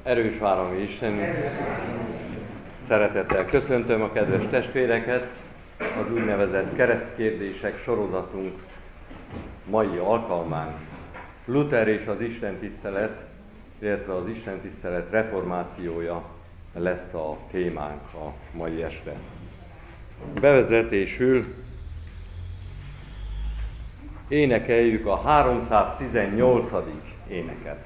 Erős várami Istenünk, szeretettel köszöntöm a kedves testvéreket az úgynevezett keresztkérdések sorozatunk mai alkalmán. Luther és az istentisztelet, illetve az istentisztelet reformációja lesz a témánk a mai este. Bevezetésül énekeljük a 318. éneket.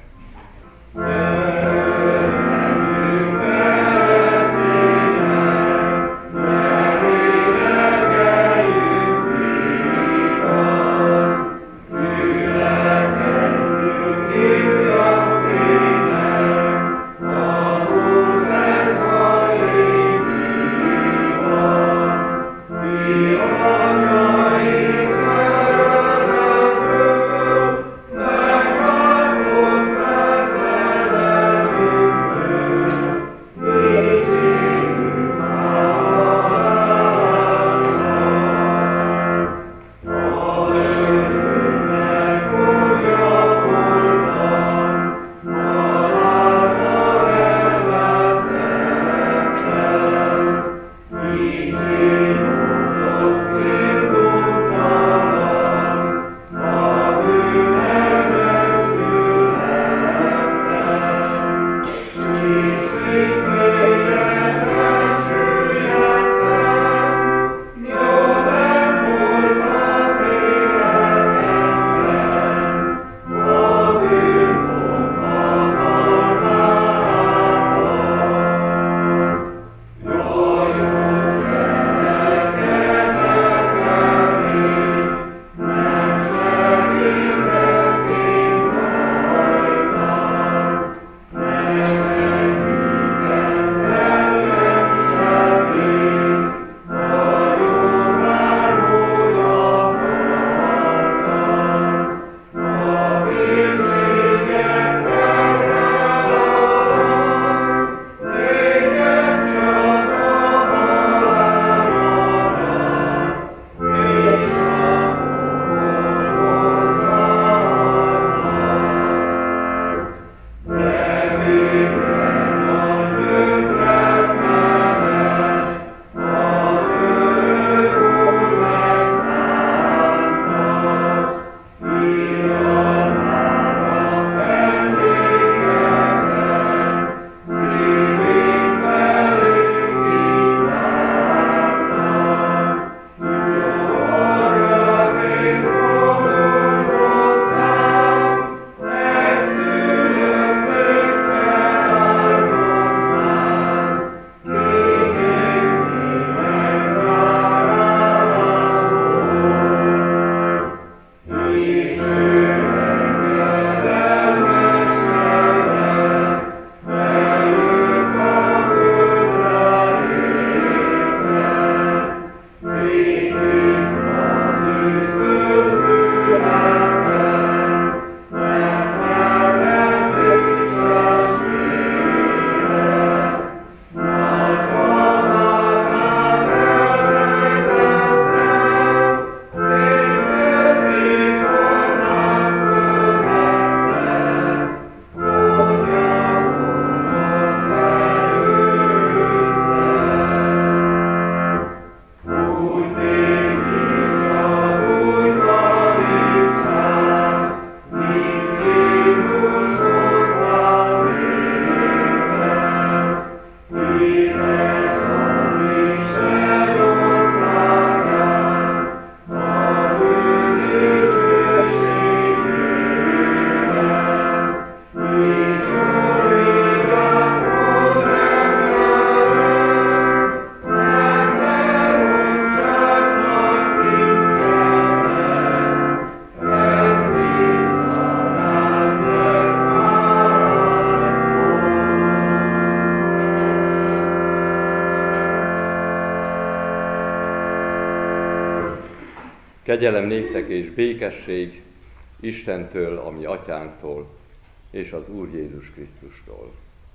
Kegyelem néktek és békesség Istentől, a mi atyánktól, és az Úr Jézus Krisztustól.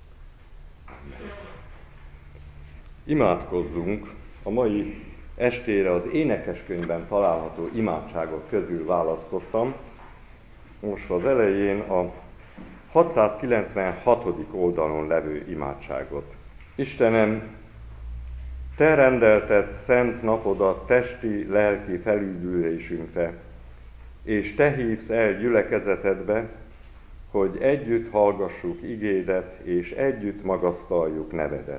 Imádkozzunk! A mai estére az énekeskönyvben található imádságok közül választottam. Most az elején a 696. oldalon levő imádságot. Istenem, Te rendelted szent napodat testi, lelki felüdülésünkre, és Te hívsz el gyülekezetedbe, hogy együtt hallgassuk igédet, és együtt magasztaljuk nevedet.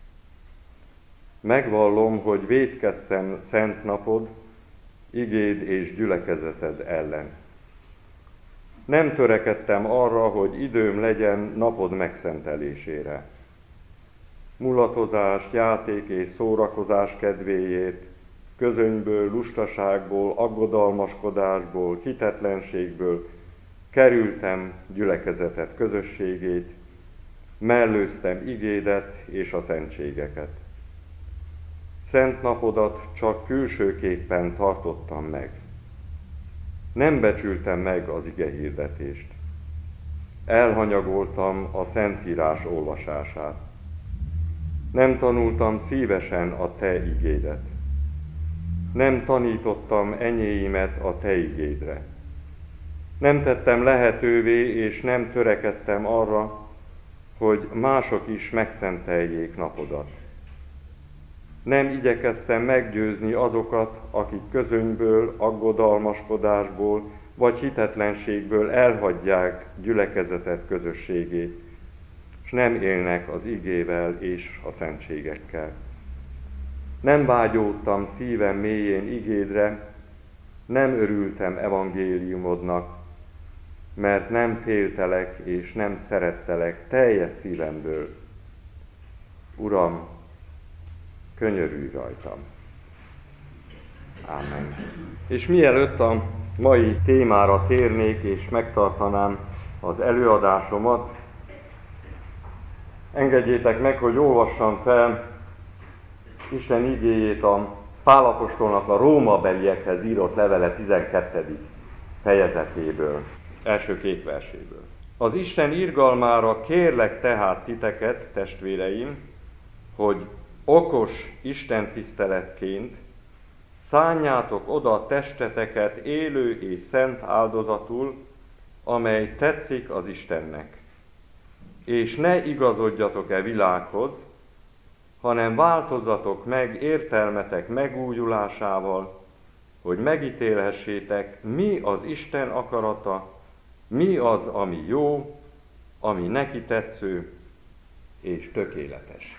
Megvallom, hogy vétkeztem szent napod, igéd és gyülekezeted ellen. Nem törekedtem arra, hogy időm legyen napod megszentelésére. Mulatozás, játék és szórakozás kedvéért, közönyből, lustaságból, aggodalmaskodásból, hitetlenségből kerültem gyülekezeted közösségét, mellőztem igédet és a szentségeket. Szent napodat csak külsőképpen tartottam meg. Nem becsültem meg az igehirdetést. Elhanyagoltam a Szentírás olvasását. Nem tanultam szívesen a Te igédet. Nem tanítottam enyéimet a Te igédre. Nem tettem lehetővé, és nem törekedtem arra, hogy mások is megszenteljék napodat. Nem igyekeztem meggyőzni azokat, akik közönyből, aggodalmaskodásból vagy hitetlenségből elhagyják gyülekezetet közösségét, és nem élnek az igével és a szentségekkel. Nem vágyódtam szívem mélyén igédre, nem örültem evangéliumodnak, mert nem féltelek és nem szerettelek teljes szívemből. Uram, könyörülj rajtam. Ámen. És mielőtt a mai témára térnék és megtartanám az előadásomat, engedjétek meg, hogy olvassam fel Isten igéjét a Pál apostolnak a rómabeliekhez írott levele 12. fejezetéből, első 2 verséből. Az Isten irgalmára kérlek tehát titeket, testvéreim, hogy okos Isten tiszteletként szánjátok oda a testeteket élő és szent áldozatul, amely tetszik az Istennek. És ne igazodjatok-e világhoz, hanem változzatok meg értelmetek megújulásával, hogy megítélhessétek, mi az Isten akarata, mi az, ami jó, ami neki tetsző és tökéletes.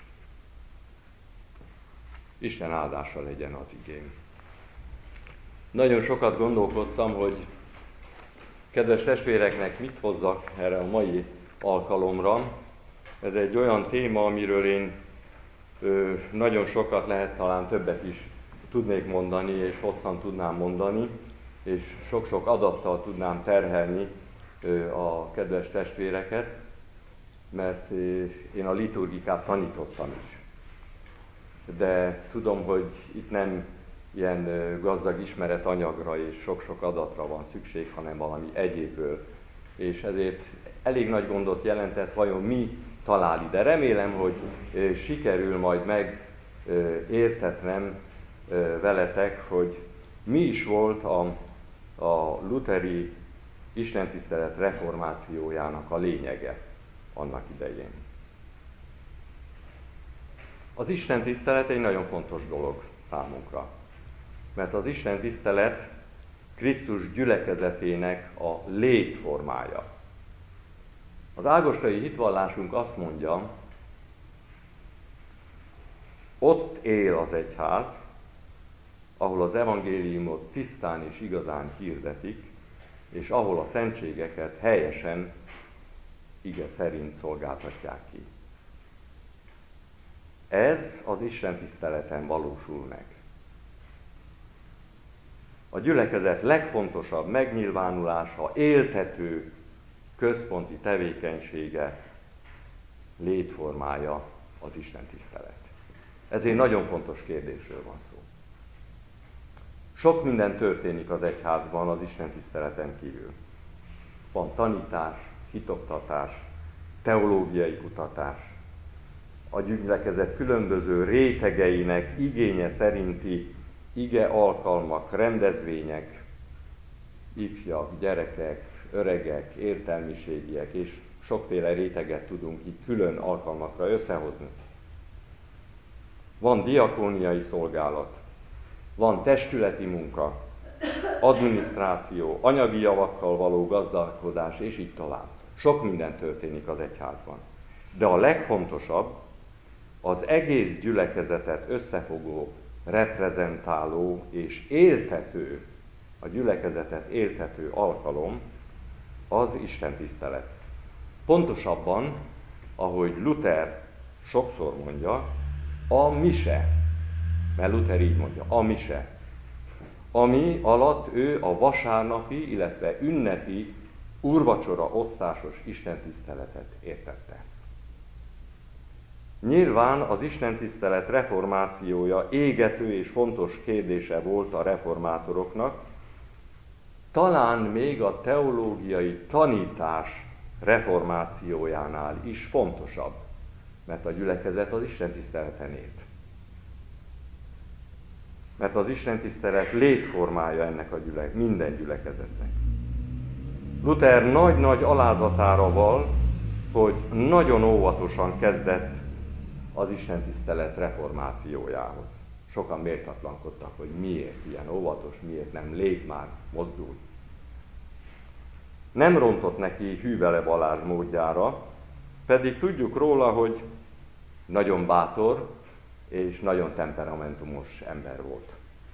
Isten áldása legyen az igén. Nagyon sokat gondolkoztam, hogy kedves testvéreknek mit hozzak erre a mai alkalomra. Ez egy olyan téma, amiről én nagyon sokat, lehet talán többet is tudnék mondani, és hosszan tudnám mondani, és sok-sok adattal tudnám terhelni a kedves testvéreket, mert én a liturgikát tanítottam is. De tudom, hogy itt nem ilyen gazdag ismeretanyagra és sok-sok adatra van szükség, hanem valami egyébről. És ezért elég nagy gondot jelentett, vajon mi talál ide. Remélem, hogy sikerül majd megértetnem veletek, hogy mi is volt a lutheri istentisztelet reformációjának a lényege annak idején. Az istentisztelet egy nagyon fontos dolog számunkra, mert az istentisztelet Krisztus gyülekezetének a létformája. Az ágostai hitvallásunk azt mondja, ott él az egyház, ahol az evangéliumot tisztán és igazán hirdetik, és ahol a szentségeket helyesen, ige szerint szolgáltatják ki. Ez az Isten tiszteleten valósul meg. A gyülekezet legfontosabb megnyilvánulása, éltető, központi tevékenysége, létformája az Isten tisztelet. Ezért nagyon fontos kérdésről van szó. Sok minden történik az egyházban az Isten tiszteleten kívül. Van tanítás, hitoktatás, teológiai kutatás, a gyülekezet különböző rétegeinek igénye szerinti ige alkalmak, rendezvények, ifjak, gyerekek, öregek, értelmiségiek és sokféle réteget tudunk itt külön alkalmakra összehozni. Van diakóniai szolgálat, van testületi munka, adminisztráció, anyagi javakkal való gazdálkodás, és így tovább. Sok minden történik az egyházban. De a legfontosabb, az egész gyülekezetet összefogó, reprezentáló és éltető, a gyülekezetet éltető alkalom az istentisztelet. Pontosabban, ahogy Luther sokszor mondja, a mise. Mert Luther így mondja, a mise. Ami alatt ő a vasárnapi, illetve ünnepi úrvacsora osztásos istentiszteletet értette. Nyilván az istentisztelet reformációja égető és fontos kérdése volt a reformátoroknak, talán még a teológiai tanítás reformációjánál is fontosabb, mert a gyülekezet az istentiszteleten élt. Mert az istentisztelet létformája ennek a minden gyülekezetnek. Luther nagy-nagy alázatára val, hogy nagyon óvatosan kezdett az istentisztelet reformációjához. Sokan méltatlankodtak, hogy miért ilyen óvatos, miért nem lép már, mozdul. Nem rontott neki Hűvele Balázs módjára, pedig tudjuk róla, hogy nagyon bátor és nagyon temperamentumos ember volt.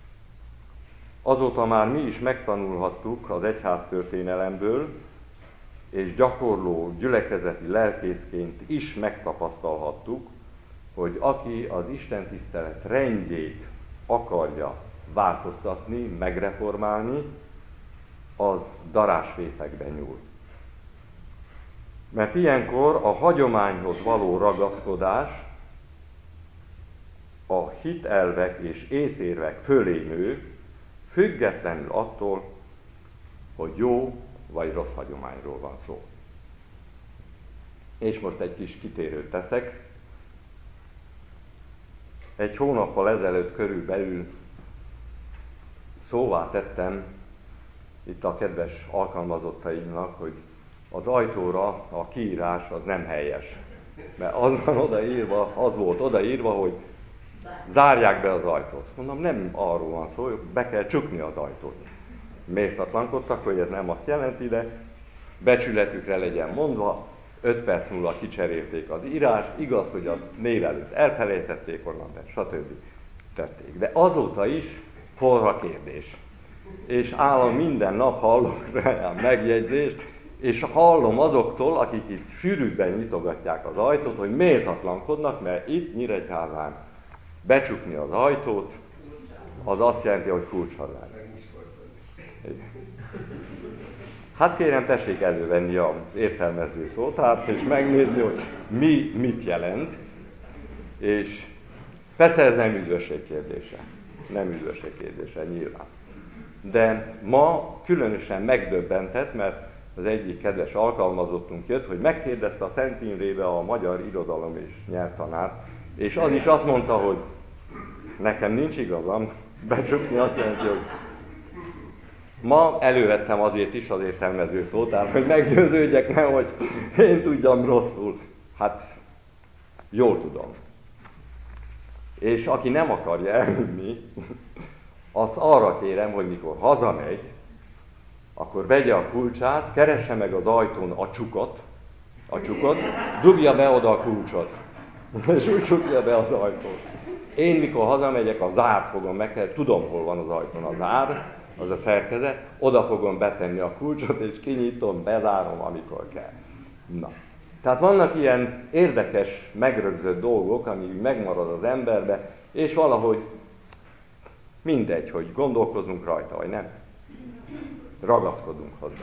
Azóta már mi is megtanulhattuk az egyháztörténelemből, és gyakorló gyülekezeti lelkészként is megtapasztalhattuk, hogy aki az istentisztelet rendjét akarja változtatni, megreformálni, az darásfészekbe nyúl. Mert ilyenkor a hagyományhoz való ragaszkodás a hitelvek és észérvek fölé nő, függetlenül attól, hogy jó vagy rossz hagyományról van szó. És most egy kis kitérőt teszek. Egy hónappal ezelőtt körülbelül szóvá tettem itt a kedves alkalmazottaimnak, hogy az ajtóra a kiírás az nem helyes. Mert az volt odaírva, hogy zárják be az ajtót. Mondom, nem arról van szó, hogy be kell csukni az ajtót. Méltatlankodtak, hogy ez nem azt jelenti, de becsületükre legyen mondva, 5 perc múlva kicserélték az írást, igaz, hogy a név előtt elfelejtették onnan, de stb. Tették. De azóta is forra kérdés. És állam minden nap hallok rá megjegyzést, és hallom azoktól, akik itt sűrűbben nyitogatják az ajtót, hogy méltatlankodnak, mert itt Nyíregyházán becsukni az ajtót, az azt jelenti, hogy kulcsadás. Hát kérem, tessék elővenni az értelmező szótárt, és megnézni, hogy mi mit jelent, és persze ez nem üdvösség kérdése. Nem üdvösség kérdése, nyilván. De ma különösen megdöbbentett, mert az egyik kedves alkalmazottunk jött, hogy megkérdezte a Szent Imrébe a magyar irodalom és nyelvtanár, és az is azt mondta, hogy nekem nincs igazam, becsukni azt jelenti, hogy ma elővettem azért is az értelmező szótárt, hogy meggyőződjek meg, hogy én tudjam rosszul. Hát jól tudom. És aki nem akarja elhinni, azt arra kérem, hogy mikor hazamegy, akkor vegye a kulcsát, keresse meg az ajtón a csukot, dugja be oda a kulcsot, és úgy csukja be az ajtót. Én mikor hazamegyek, a zárt fogom meg, tudom, hol van az ajtón a zár, az a szerkezet, oda fogom betenni a kulcsot, és kinyitom, bezárom, amikor kell. Na. Tehát vannak ilyen érdekes, megrögzött dolgok, ami megmarad az emberbe, és valahogy mindegy, hogy gondolkozunk rajta, vagy nem. Ragaszkodunk hozzá.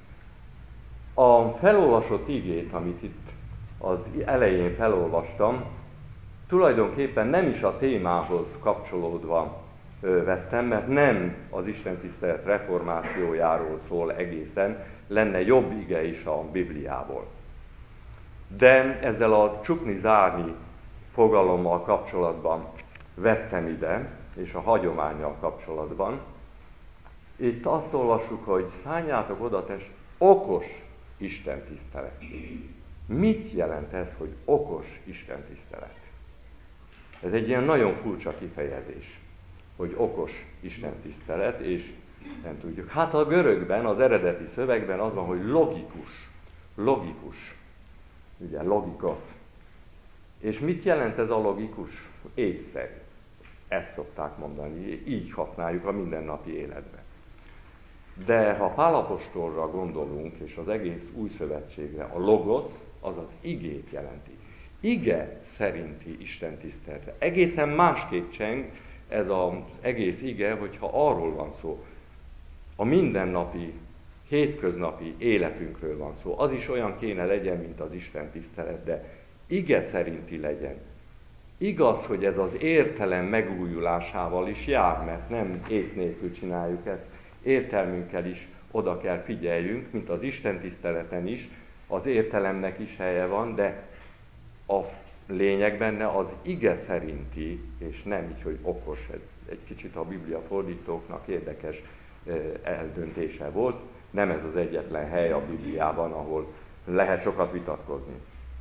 A felolvasott igét, amit itt az elején felolvastam, tulajdonképpen nem is a témához kapcsolódva vettem, mert nem az istentisztelet reformációjáról szól egészen, lenne jobb ige is a Bibliából. De ezzel a csukni-zárni fogalommal kapcsolatban vettem ide, és a hagyománnyal kapcsolatban. Itt azt olvassuk, hogy szálljátok oda okos Isten tisztelet. Mit jelent ez, hogy okos Isten tisztelet? Ez egy ilyen nagyon furcsa kifejezés, hogy okos Isten tisztelet, és nem tudjuk. Hát a görögben, az eredeti szövegben az van, hogy logikus, ugye logikosz. És mit jelent ez a logikus? Észszerű. Ezt szokták mondani, így használjuk a mindennapi életben. De ha Pál apostolra gondolunk, és az egész új szövetségre, a logosz, az az igét jelenti. Ige szerinti Isten tisztelete. Egészen másképp cseng ez az egész ige, hogyha arról van szó, a mindennapi, hétköznapi életünkről van szó. Az is olyan kéne legyen, mint az Isten tisztelet, de ige szerinti legyen. Igaz, hogy ez az értelem megújulásával is jár, mert nem ész nélkül csináljuk ezt. Értelmünkkel is oda kell figyeljünk, mint az Isten tiszteleten is, az értelemnek is helye van, de a lényeg benne az ige szerinti, és nem így, hogy okos, ez egy kicsit a Biblia fordítóknak érdekes eldöntése volt, nem ez az egyetlen hely a Bibliában, ahol lehet sokat vitatkozni.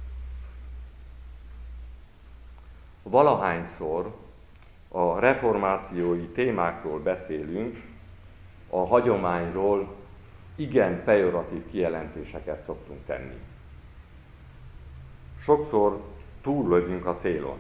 Valahányszor a reformációi témákról beszélünk, a hagyományról igen pejoratív kijelentéseket szoktunk tenni. Sokszor túllövünk a célon.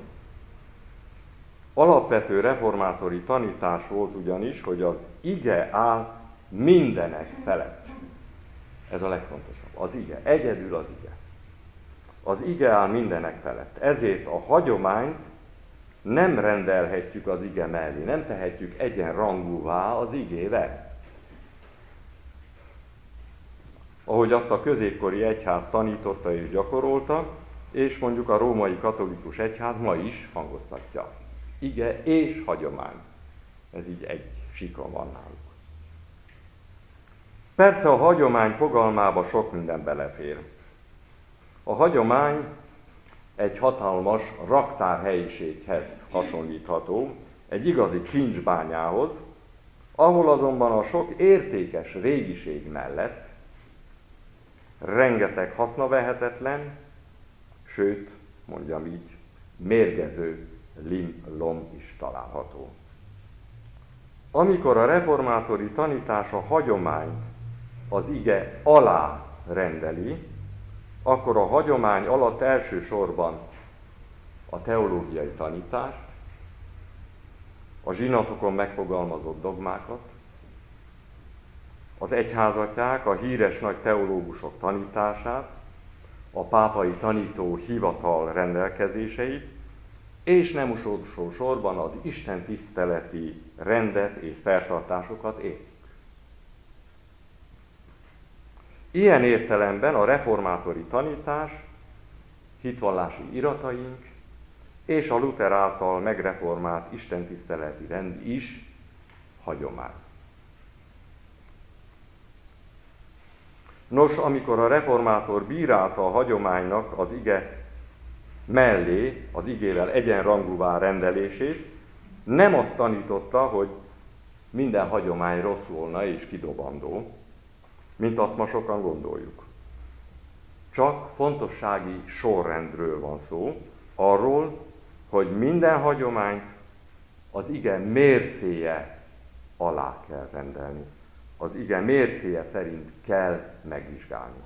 Alapvető reformátori tanítás volt ugyanis, hogy az ige áll mindenek felett. Ez a legfontosabb. Az ige. Egyedül az ige. Az ige áll mindenek felett. Ezért a hagyományt nem rendelhetjük az ige mellé, nem tehetjük egyenrangúvá az igével. Ahogy azt a középkori egyház tanította és gyakorolta, és mondjuk a római katolikus egyház ma is hangoztatja. Ige és hagyomány. Ez így egy síkon van náluk. Persze a hagyomány fogalmába sok minden belefér. A hagyomány egy hatalmas raktárhelyiséghez hasonlítható, egy igazi kincsbányához, ahol azonban a sok értékes régiség mellett rengeteg hasznavehetetlen, sőt, mondjam így, mérgező lim-lom is található. Amikor a reformátori tanítás a hagyományt az ige alá rendeli, akkor a hagyomány alatt elsősorban a teológiai tanítást, a zsinatokon megfogalmazott dogmákat, az egyházatják, a híres nagy teológusok tanítását, a pápai tanító hivatal rendelkezéseit, és nem utolsó sorban az Isten tiszteleti rendet és szertartásokat értik. Ilyen értelemben a reformátori tanítás, hitvallási irataink és a Luther által megreformált istentiszteleti rend is hagyomány. Nos, amikor a reformátor bírálta a hagyománynak az ige mellé, az igével egyenrangúvá rendelését, nem azt tanította, hogy minden hagyomány rossz volna és kidobandó, mint azt ma sokan gondoljuk. Csak fontossági sorrendről van szó, arról, hogy minden hagyományt az ige mércéje alá kell rendelni. Az ige mércéje szerint kell megvizsgálni.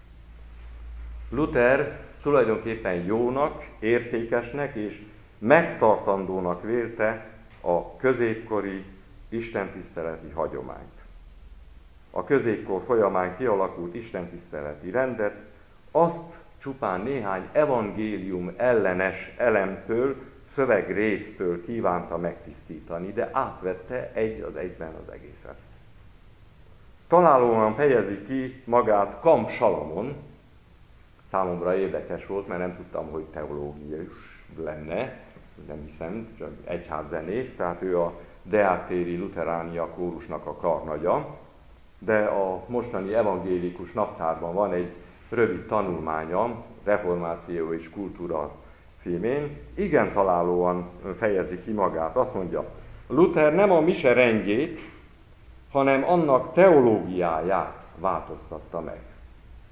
Luther tulajdonképpen jónak, értékesnek és megtartandónak vélte a középkori istentiszteleti hagyományt. A középkor folyamán kialakult istentiszteleti rendet azt csupán néhány evangélium ellenes elemtől, szövegrésztől kívánta megtisztítani, de átvette egy az egyben az egészet. Találóan fejezi ki magát Kamp Salamon, számomra érdekes volt, mert nem tudtam, hogy teológius lenne, nem hiszem, csak egyházzenész, tehát ő a Deátéri Luteránia kórusnak a karnagya, de a mostani evangélikus naptárban van egy rövid tanulmánya, Reformáció és kultúra címén, igen találóan fejezi ki magát. Azt mondja, Luther nem a mise rendjét, hanem annak teológiáját változtatta meg.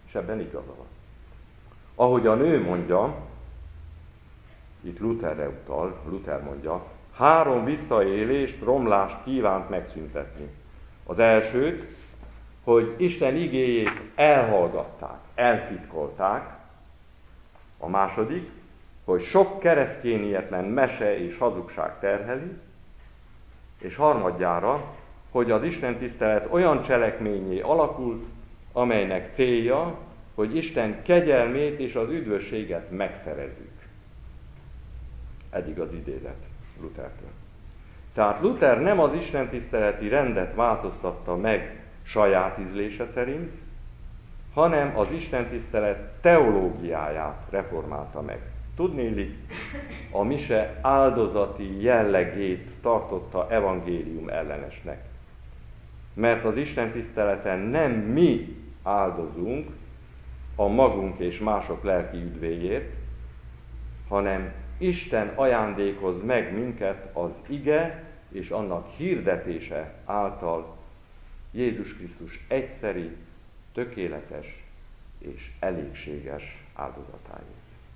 És ebben igaza van. Ahogy a nő mondja, itt Lutherre utal, Luther mondja, 3 visszaélést, romlást kívánt megszüntetni. Az elsőt, hogy Isten igéjét elhallgatták, eltitkolták. A második, hogy sok keresztényietlen mese és hazugság terheli. És harmadjára, hogy az istentisztelet olyan cselekményé alakult, amelynek célja, hogy Isten kegyelmét és az üdvösséget megszerezzük. Eddig az idézet Luthertől. Tehát Luther nem az istentiszteleti rendet változtatta meg saját ízlése szerint, hanem az istentisztelet teológiáját reformálta meg. Tudniillik, a mise áldozati jellegét tartotta evangélium ellenesnek. Mert az istentiszteleten nem mi áldozunk a magunk és mások lelki üdvéjét, hanem Isten ajándékoz meg minket az ige és annak hirdetése által Jézus Krisztus egyszeri, tökéletes és elégséges áldozatáért.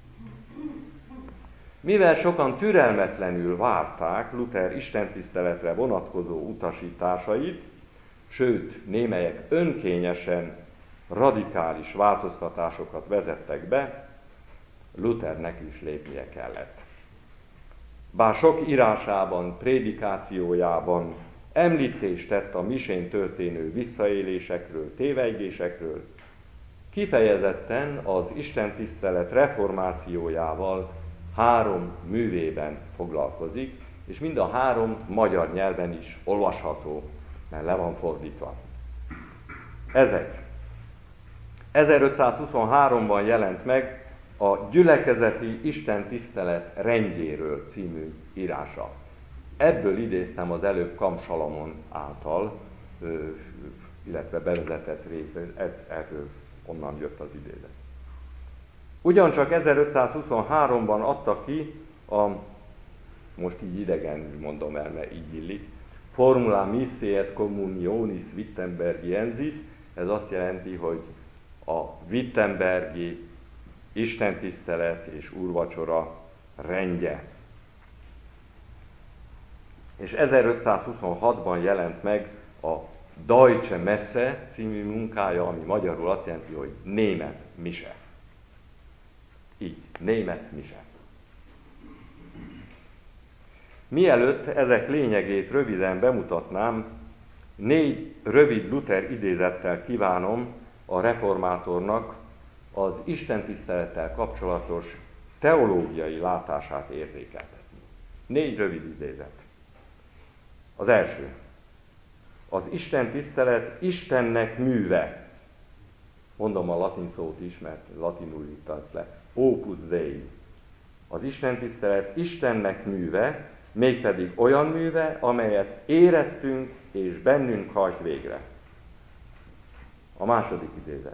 Mivel sokan türelmetlenül várták Luther istentiszteletre vonatkozó utasításait, sőt, némelyek önkényesen radikális változtatásokat vezettek be, Luthernek is lépnie kellett. Bár sok írásában, prédikációjában említést tett a misén történő visszaélésekről, tévejgésekről, kifejezetten az istentisztelet reformációjával 3 művében foglalkozik, és mind a 3 magyar nyelven is olvasható, mert le van fordítva. Ezek 1523-ban jelent meg a Gyülekezeti istentisztelet rendjéről című írása. Ebből idéztem az előbb Kam Salamon által, illetve bevezetett részben, erről onnan jött az idézet. Ugyancsak 1523-ban adta ki most így idegen mondom el, mert így illik, Formula Missae et Communionis Wittenbergiensis, ez azt jelenti, hogy a wittenbergi istentisztelet és úrvacsora rendje. És 1526-ban jelent meg a Deutsche Messe című munkája, ami magyarul azt jelenti, hogy német mise. Így, német mise. Mielőtt ezek lényegét röviden bemutatnám, 4 rövid Luther idézettel kívánom a reformátornak az istentisztelettel kapcsolatos teológiai látását értékeltetni. 4 rövid idézet. Az első. Az istentisztelet Istennek műve. Mondom a latin szót is, mert latinul írta ezt le. Opus Dei. Az istentisztelet Istennek műve, mégpedig olyan műve, amelyet érettünk és bennünk hajt végre. A második idézet.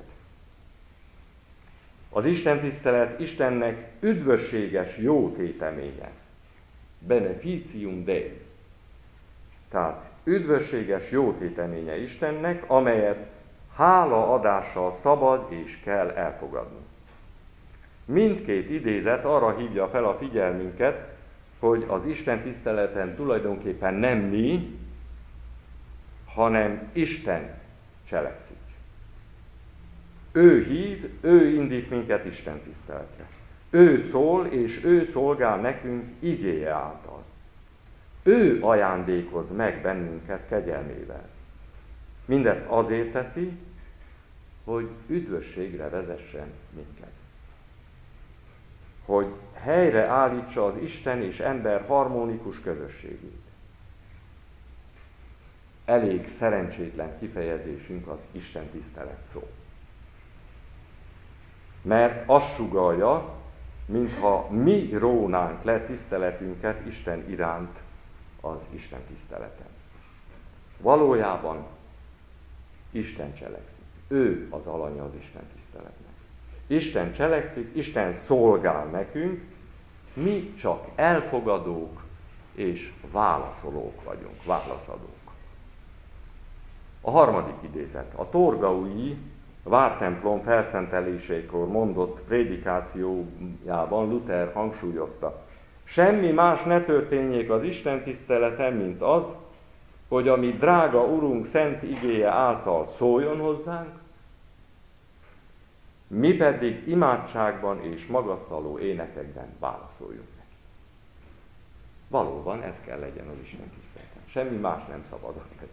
Az istentisztelet Istennek üdvösséges jó téteménye. Beneficium Dei. Tehát üdvösséges jó téteménye Istennek, amelyet hálaadással szabad és kell elfogadni. Mindkét idézet arra hívja fel a figyelmünket, hogy az Isten tiszteleten tulajdonképpen nem mi, hanem Isten cselekszik. Ő hív, ő indít minket Isten tiszteletre. Ő szól, és ő szolgál nekünk igéje által. Ő ajándékoz meg bennünket kegyelmével. Mindezt azért teszi, hogy üdvösségre vezessen minket. Hogy helyre állítsa az Isten és ember harmonikus közösségét. Elég szerencsétlen kifejezésünk az Isten tisztelet szó. Mert azt sugallja, mintha mi rónánk le tiszteletünket Isten iránt az Isten tiszteleten. Valójában Isten cselekszik. Ő az alanya az Isten tiszteletnek. Isten cselekszik, Isten szolgál nekünk, mi csak elfogadók és válaszolók vagyunk, válaszadók. A harmadik idézet. A Torgaui vártemplom felszentelésékor mondott prédikációjában Luther hangsúlyozta: semmi más ne történjék az Isten tiszteleten, mint az, hogy ami drága Urunk szent igéje által szóljon hozzánk, mi pedig imádságban és magasztaló énekekben válaszoljunk neki. Valóban ez kell legyen az Isten tiszteleten. Semmi más nem szabad.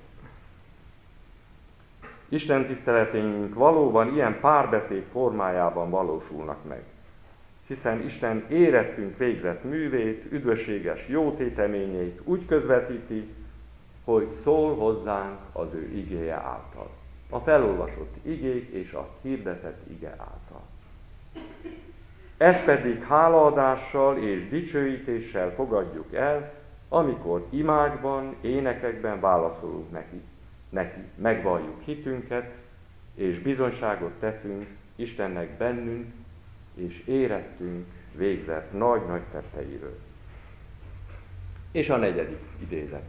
Isten tiszteleteink valóban ilyen párbeszéd formájában valósulnak meg. Hiszen Isten érettünk végzett művét, üdvösséges jótéteményét úgy közvetíti, hogy szól hozzánk az ő igéje által. A felolvasott igék és a hirdetett ige által. Ezt pedig hálaadással és dicsőítéssel fogadjuk el, amikor imákban, énekekben válaszolunk neki, megvalljuk hitünket, és bizonyságot teszünk Istennek bennünk, és érettünk végzett nagy-nagy tetteiről. És a 4. idézet.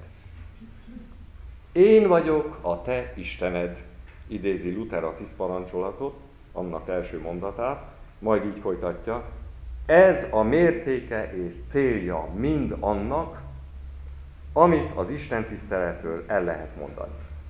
Én vagyok a te Istened, idézi Luther a 10 parancsolatot, annak első mondatát, majd így folytatja: ez a mértéke és célja mind annak, amit az Isten tiszteletről el lehet mondani.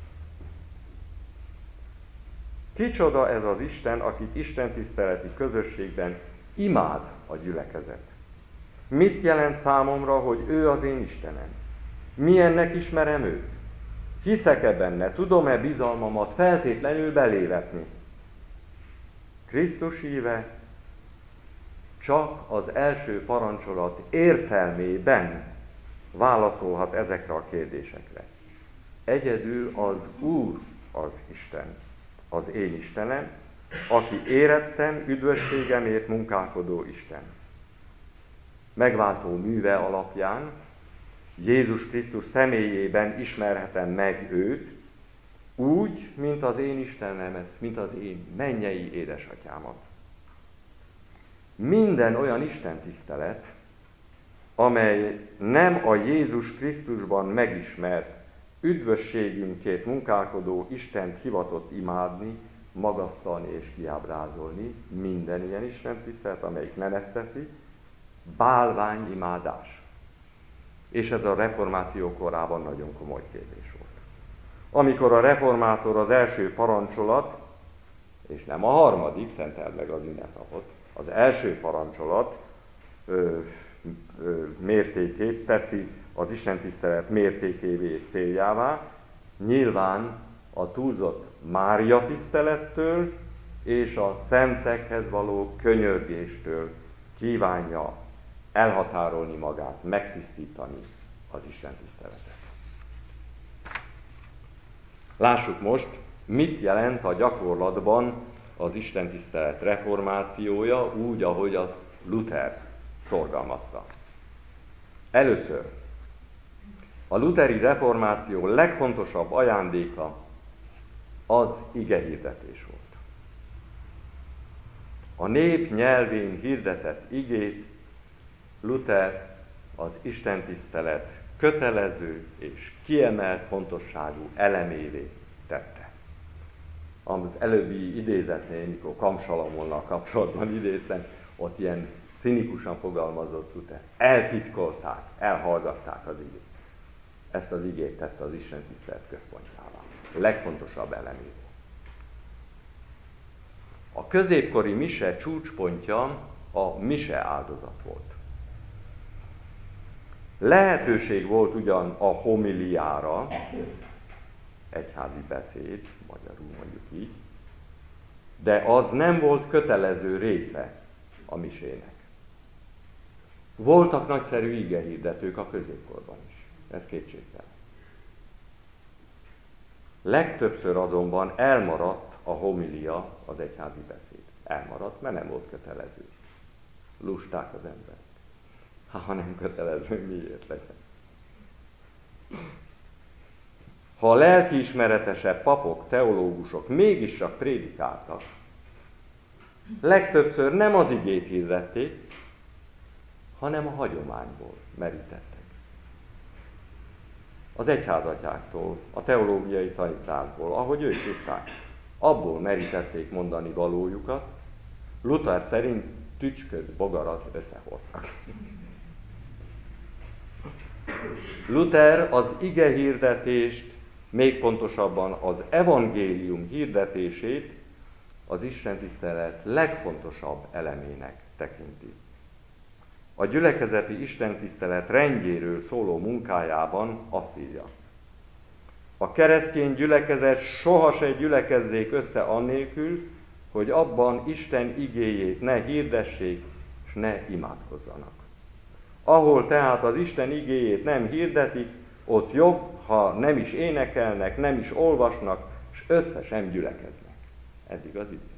Kicsoda ez az Isten, akit Isten tiszteleti közösségben imád a gyülekezet? Mit jelent számomra, hogy ő az én Istenem? Milyennek ismerem őt? Hiszek-e benne? Tudom-e bizalmamat feltétlenül belévetni? Krisztus híve csak az első parancsolat értelmében válaszolhat ezekre a kérdésekre. Egyedül az Úr az Isten, az én Istenem, aki érettem, üdvösségemért munkálkodó Isten. Megváltó műve alapján Jézus Krisztus személyében ismerhetem meg őt, úgy, mint az én Istenemet, mint az én mennyei édesatyámat. Minden olyan Isten tisztelet, amely nem a Jézus Krisztusban megismert, üdvösségünkért munkálkodó Istent hivatott imádni, magasztalni és kiábrázolni, minden ilyen Isten tisztelet, amelyik nem ezt teszi, bálványimádás. És ez a reformáció korában nagyon komoly kérdés volt. Amikor a reformátor az első parancsolat, és nem a harmadik, szenteld meg az ünnepnapot, az első parancsolat mértékét teszi az istentisztelet mértékévé és céljává, nyilván a túlzott Mária tisztelettől és a szentekhez való könyörgéstől kívánja elhatárolni magát, megtisztítani az istentiszteletet. Lássuk most, mit jelent a gyakorlatban az istentisztelet reformációja, úgy, ahogy azt Luther szorgalmazta. Először, a lutheri reformáció legfontosabb ajándéka az igehirdetés volt. A nép nyelvén hirdetett igét Luther az istentisztelet kötelező és kiemelt fontosságú elemévé tette. Az előbbi idézetnél, mikor Kamsalamonnal kapcsolatban idéztem, ott ilyen cinikusan fogalmazott Luther. Eltitkolták, elhallgatták az igét. Ezt az igét tette az istentisztelet központjává. A legfontosabb elemévé. A középkori mise csúcspontja a mise áldozat volt. Lehetőség volt ugyan a homiliára, egyházi beszéd, magyarul mondjuk így, de az nem volt kötelező része a misének. Voltak nagyszerű igehirdetők a középkorban is, ez kétségtelen. Legtöbbször azonban elmaradt a homilia, az egyházi beszéd. Elmaradt, mert nem volt kötelező. Lusták az emberek. Ha nem kötelező, miért legyen? Ha a lelkiismeretesebb papok, teológusok mégiscsak prédikáltak, legtöbbször nem az igét hirdették, hanem a hagyományból merítettek. Az egyházatyáktól, a teológiai tanításból, ahogy ők tudták. abból merítették mondani valójukat, Luther szerint tücsköd bogarat összehordtak. Luther az ige hirdetést, még pontosabban az evangélium hirdetését az istentisztelet legfontosabb elemének tekinti. A gyülekezeti istentisztelet rendjéről szóló munkájában azt írja: a keresztény gyülekezet soha se gyülekezzék össze annélkül, hogy abban Isten igéjét ne hirdessék, és ne imádkozzanak. Ahol tehát az Isten igéjét nem hirdetik, ott jobb, ha nem is énekelnek, nem is olvasnak, és össze sem gyülekeznek. Eddig az idézet.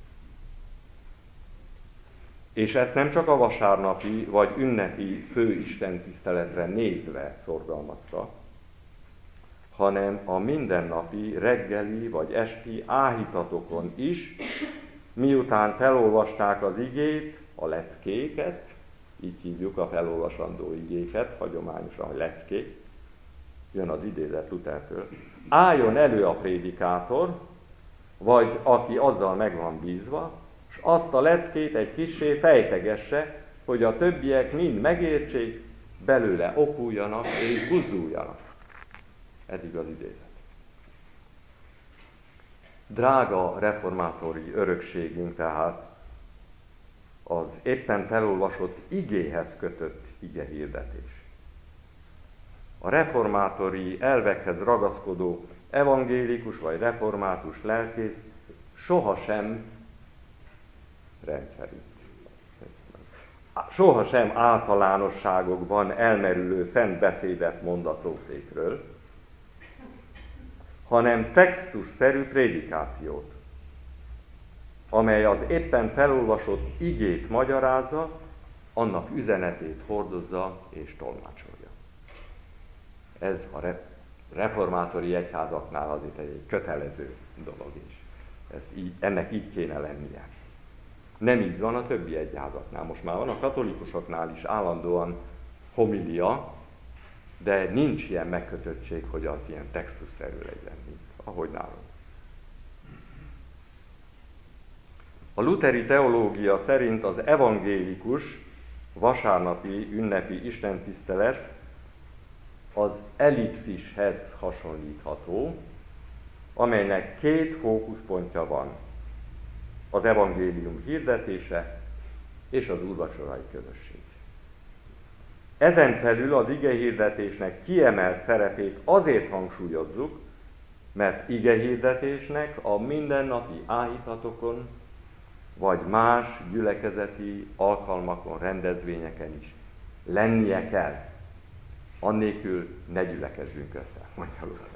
És ezt nem csak a vasárnapi vagy ünnepi főistentiszteletre nézve szorgalmazta, hanem a mindennapi, reggeli vagy esti áhítatokon is, miután felolvasták az igét, a leckéket, így hívjuk a felolvasandó igéket, hagyományosan a leckék, jön az idézet Luthertől, álljon elő a prédikátor, vagy aki azzal meg van bízva, és azt a leckét egy kissé fejtegesse, hogy a többiek mind megértsék, belőle okuljanak és buzduljanak. Eddig az idézet. Drága reformátori örökségünk tehát az éppen felolvasott igéhez kötött igehirdetés. A reformátori elvekhez ragaszkodó evangélikus vagy református lelkész sohasem rendszerint, sohasem általánosságokban elmerülő szent beszédet mond a szószékről, hanem textusszerű prédikációt, amely az éppen felolvasott igét magyarázza, annak üzenetét hordozza és tolmácsolja. Ez a reformátori egyházaknál azért egy kötelező dolog is. Ennek így kéne lennie. Nem így van a többi egyházaknál. Most már van a katolikusoknál is állandóan homilia, de nincs ilyen megkötöttség, hogy az ilyen textusszerű legyen, mint ahogy nálunk. A lutheri teológia szerint az evangélikus vasárnapi ünnepi istentisztelet az elipszishez hasonlítható, amelynek két fókuszpontja van: az evangélium hirdetése és az úrvacsorai közösség. Ezen felül az igehirdetésnek kiemelt szerepét azért hangsúlyozzuk, mert igehirdetésnek a mindennapi áhítatokon vagy más gyülekezeti alkalmakon, rendezvényeken is lennie kell. Annélkül ne gyülekezzünk össze, mondja Luther.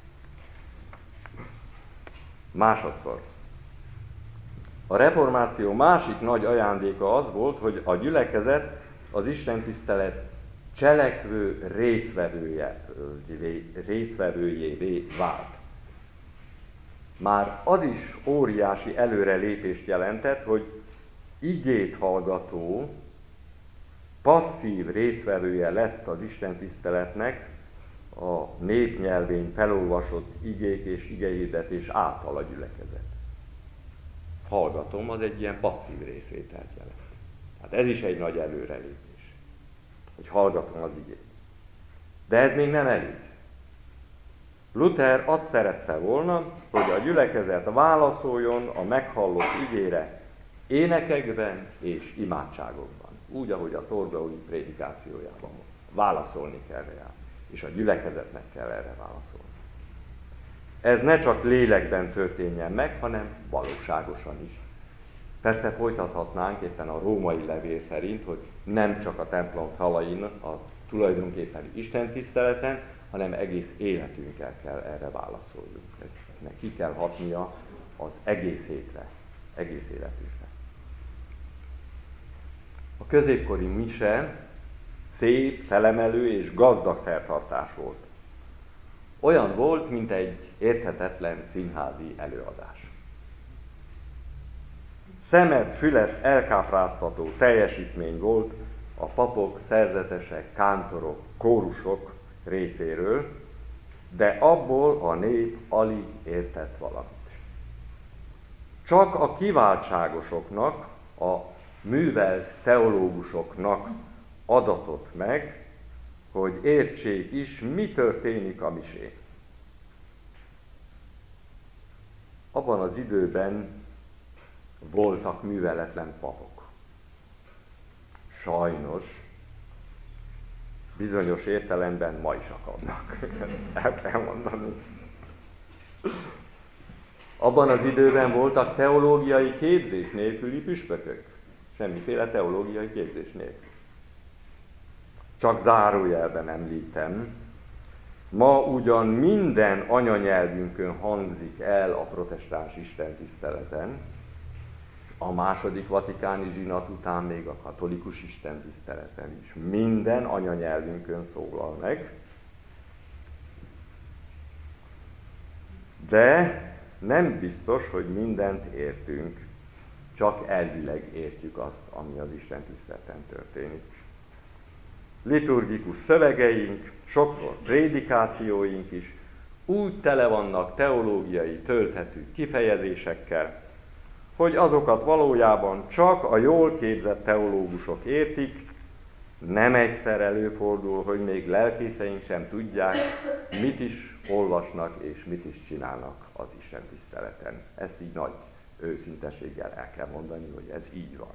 Másodszor. A reformáció másik nagy ajándéka az volt, hogy a gyülekezet az istentisztelet cselekvő részvevőjévé vált. Már az is óriási előrelépést jelentett, hogy igét hallgató, passzív részvevője lett az istentiszteletnek a népnyelvén felolvasott igék és igehirdetés által a gyülekezet. Hallgatom, az egy ilyen passzív részvételt jelent. Hát ez is egy nagy előrelépés, hogy hallgatom az igét. De ez még nem elég. Luther azt szerette volna, hogy a gyülekezet válaszoljon a meghallott igére énekekben és imádságokban. Úgy, ahogy a Torgaui prédikációjában válaszolni kell rá, és a gyülekezetnek kell erre válaszolni. Ez ne csak lélekben történjen meg, hanem valóságosan is. Persze folytathatnánk éppen a római levél szerint, hogy nem csak a templom falain, a tulajdonképpen istentiszteleten, hanem egész életünkkel kell erre válaszoljunk. Eznek ki kell hatnia az egész hétre, egész életünkre. A középkori mise szép, felemelő és gazdag szertartás volt. Olyan volt, mint egy érthetetlen színházi előadás. Szemet, fület elkápráztató teljesítmény volt a papok, szerzetesek, kántorok, kórusok részéről, de abból a nép alig értett valamit. Csak a kiváltságosoknak, a művelt teológusoknak adatott meg, hogy értsék is, mi történik a misén. Abban az időben voltak műveletlen papok. Sajnos, bizonyos értelemben ma is akadnak. El kell mondani. Abban az időben voltak teológiai képzés nélküli püspökök. Semmiféle teológiai képzés nélkül. Csak zárójelben említem, ma ugyan minden anyanyelvünkön hangzik el a protestáns istentiszteleten, a második vatikáni zsinat után még a katolikus istentiszteleten is. Minden anyanyelvünkön szólal meg, de nem biztos, hogy mindent értünk, csak elvileg értjük azt, ami az istentiszteleten történik. Liturgikus szövegeink, sokszor prédikációink is úgy tele vannak teológiai tölthető kifejezésekkel, hogy azokat valójában csak a jól képzett teológusok értik, nem egyszer előfordul, hogy még lelkészeink sem tudják, mit is olvasnak és mit is csinálnak az istentiszteleten. Ezt így nagy őszinteséggel el kell mondani, hogy ez így van.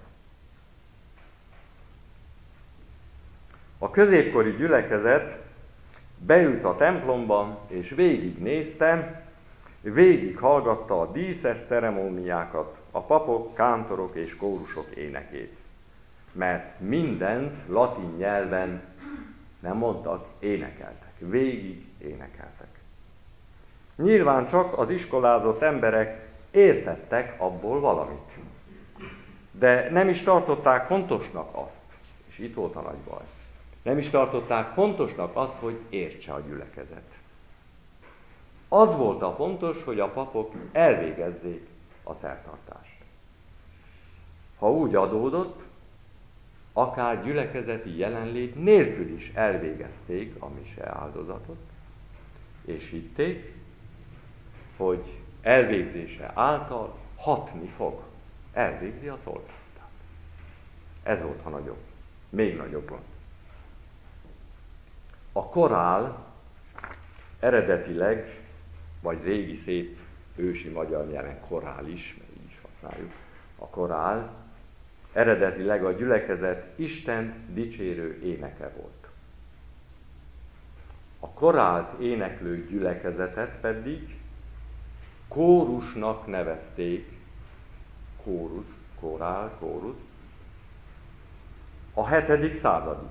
A középkori gyülekezet beült a templomba, és végignézte, végighallgatta a díszes ceremóniákat, a papok, kántorok és kórusok énekét. Mert mindent latin nyelven nem mondtak, énekeltek. Végig énekeltek. Nyilván csak az iskolázott emberek értettek abból valamit. De nem is tartották fontosnak azt, és itt volt a nagy baj, nem is tartották fontosnak azt, hogy értse a gyülekezet. Az volt a fontos, hogy a papok elvégezzék a szertartást. Ha úgy adódott, akár gyülekezeti jelenlét nélkül is elvégezték a mise áldozatot, és hitték, hogy elvégzése által hatni fog. Elvégzi a szolgálatát. Ez volt a nagyobb, még nagyobb gond. A korál eredetileg, vagy régi szép ősi magyar nyelven korál is, mert így is használjuk, a korál eredetileg a gyülekezet Isten dicsérő éneke volt. A korált éneklő gyülekezetet pedig kórusnak nevezték, kórus, korál, kórus, a 7. századig.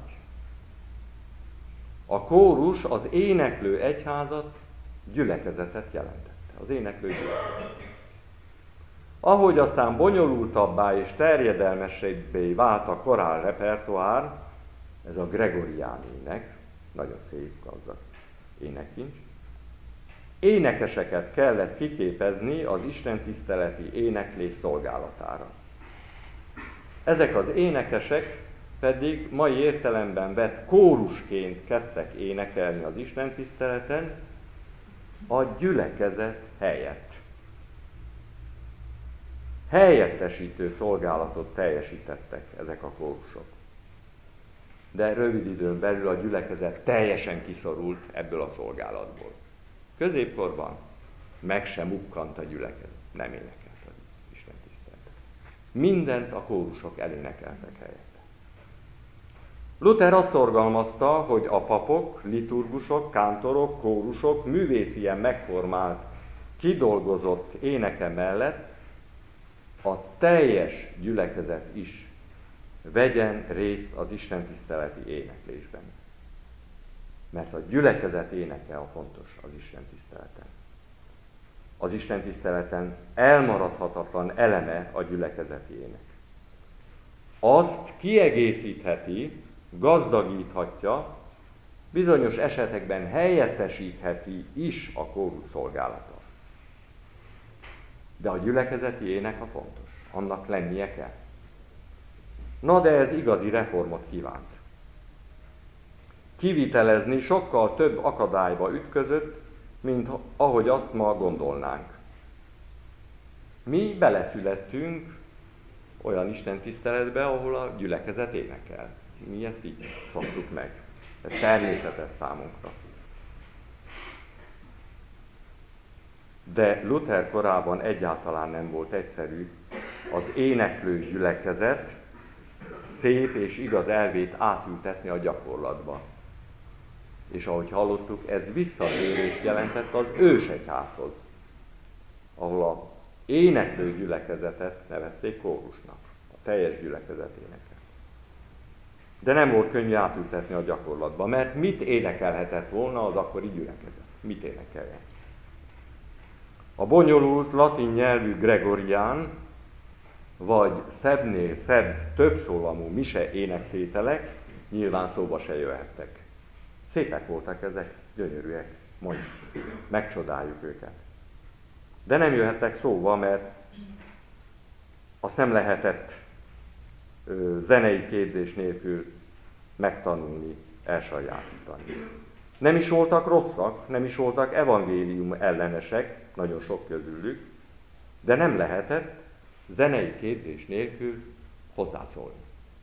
A kórus az éneklő egyházat, gyülekezetet jelentette. Az éneklő gyülekezet. Ahogy aztán bonyolultabbá és terjedelmesebbé vált a korál repertoár, ez a gregorián ének, nagyon szép, gazdag énekkincs, énekeseket kellett kiképezni az istentiszteleti éneklés szolgálatára. Ezek az énekesek pedig mai értelemben vett kórusként kezdtek énekelni az istentiszteleten a gyülekezet helyett. Helyettesítő szolgálatot teljesítettek ezek a kórusok. De rövid időn belül a gyülekezet teljesen kiszorult ebből a szolgálatból. Középkorban meg sem ukkant a gyülekezet, nem énekelt az istentiszteletet. Mindent a kórusok elénekeltek helyette. Luther azt szorgalmazta, hogy a papok, liturgusok, kántorok, kórusok művészien megformált, kidolgozott éneke mellett a teljes gyülekezet is vegyen részt az istentiszteleti éneklésben. Mert a gyülekezet éneke a fontos az istentiszteleten. Az istentiszteleten elmaradhatatlan eleme a gyülekezeti ének. Azt kiegészítheti, gazdagíthatja, bizonyos esetekben helyettesítheti is a kórus szolgálata. De a gyülekezeti ének a fontos, annak lennie kell. Na de ez igazi reformot kívánt. Kivitelezni sokkal több akadályba ütközött, mint ahogy azt ma gondolnánk. Mi beleszülettünk olyan Isten tiszteletbe, ahol a gyülekezet énekel. Mi ezt így szoktuk meg. Ez természetes számunkra. De Luther korában egyáltalán nem volt egyszerű az éneklő gyülekezet szép és igaz elvét átültetni a gyakorlatba. És ahogy hallottuk, ez visszatérést jelentett az ősegyházhoz, ahol a éneklő gyülekezetet nevezték kórusnak, a teljes gyülekezet énekel. De nem volt könnyű átültetni a gyakorlatba, mert mit énekelhetett volna az akkori gyülekezet? Mit énekeljen? A bonyolult latin nyelvű gregorián, vagy szebbnél szebb, többszólamú mise énektételek nyilván szóba se jöhettek. Szépek voltak ezek, gyönyörűek, ma is megcsodáljuk őket. De nem jöhettek szóba, mert azt nem lehetett zenei képzés nélkül megtanulni, elsajátítani. Nem is voltak rosszak, nem is voltak evangélium ellenesek, nagyon sok közülük, de nem lehetett zenei képzés nélkül hozzászólni.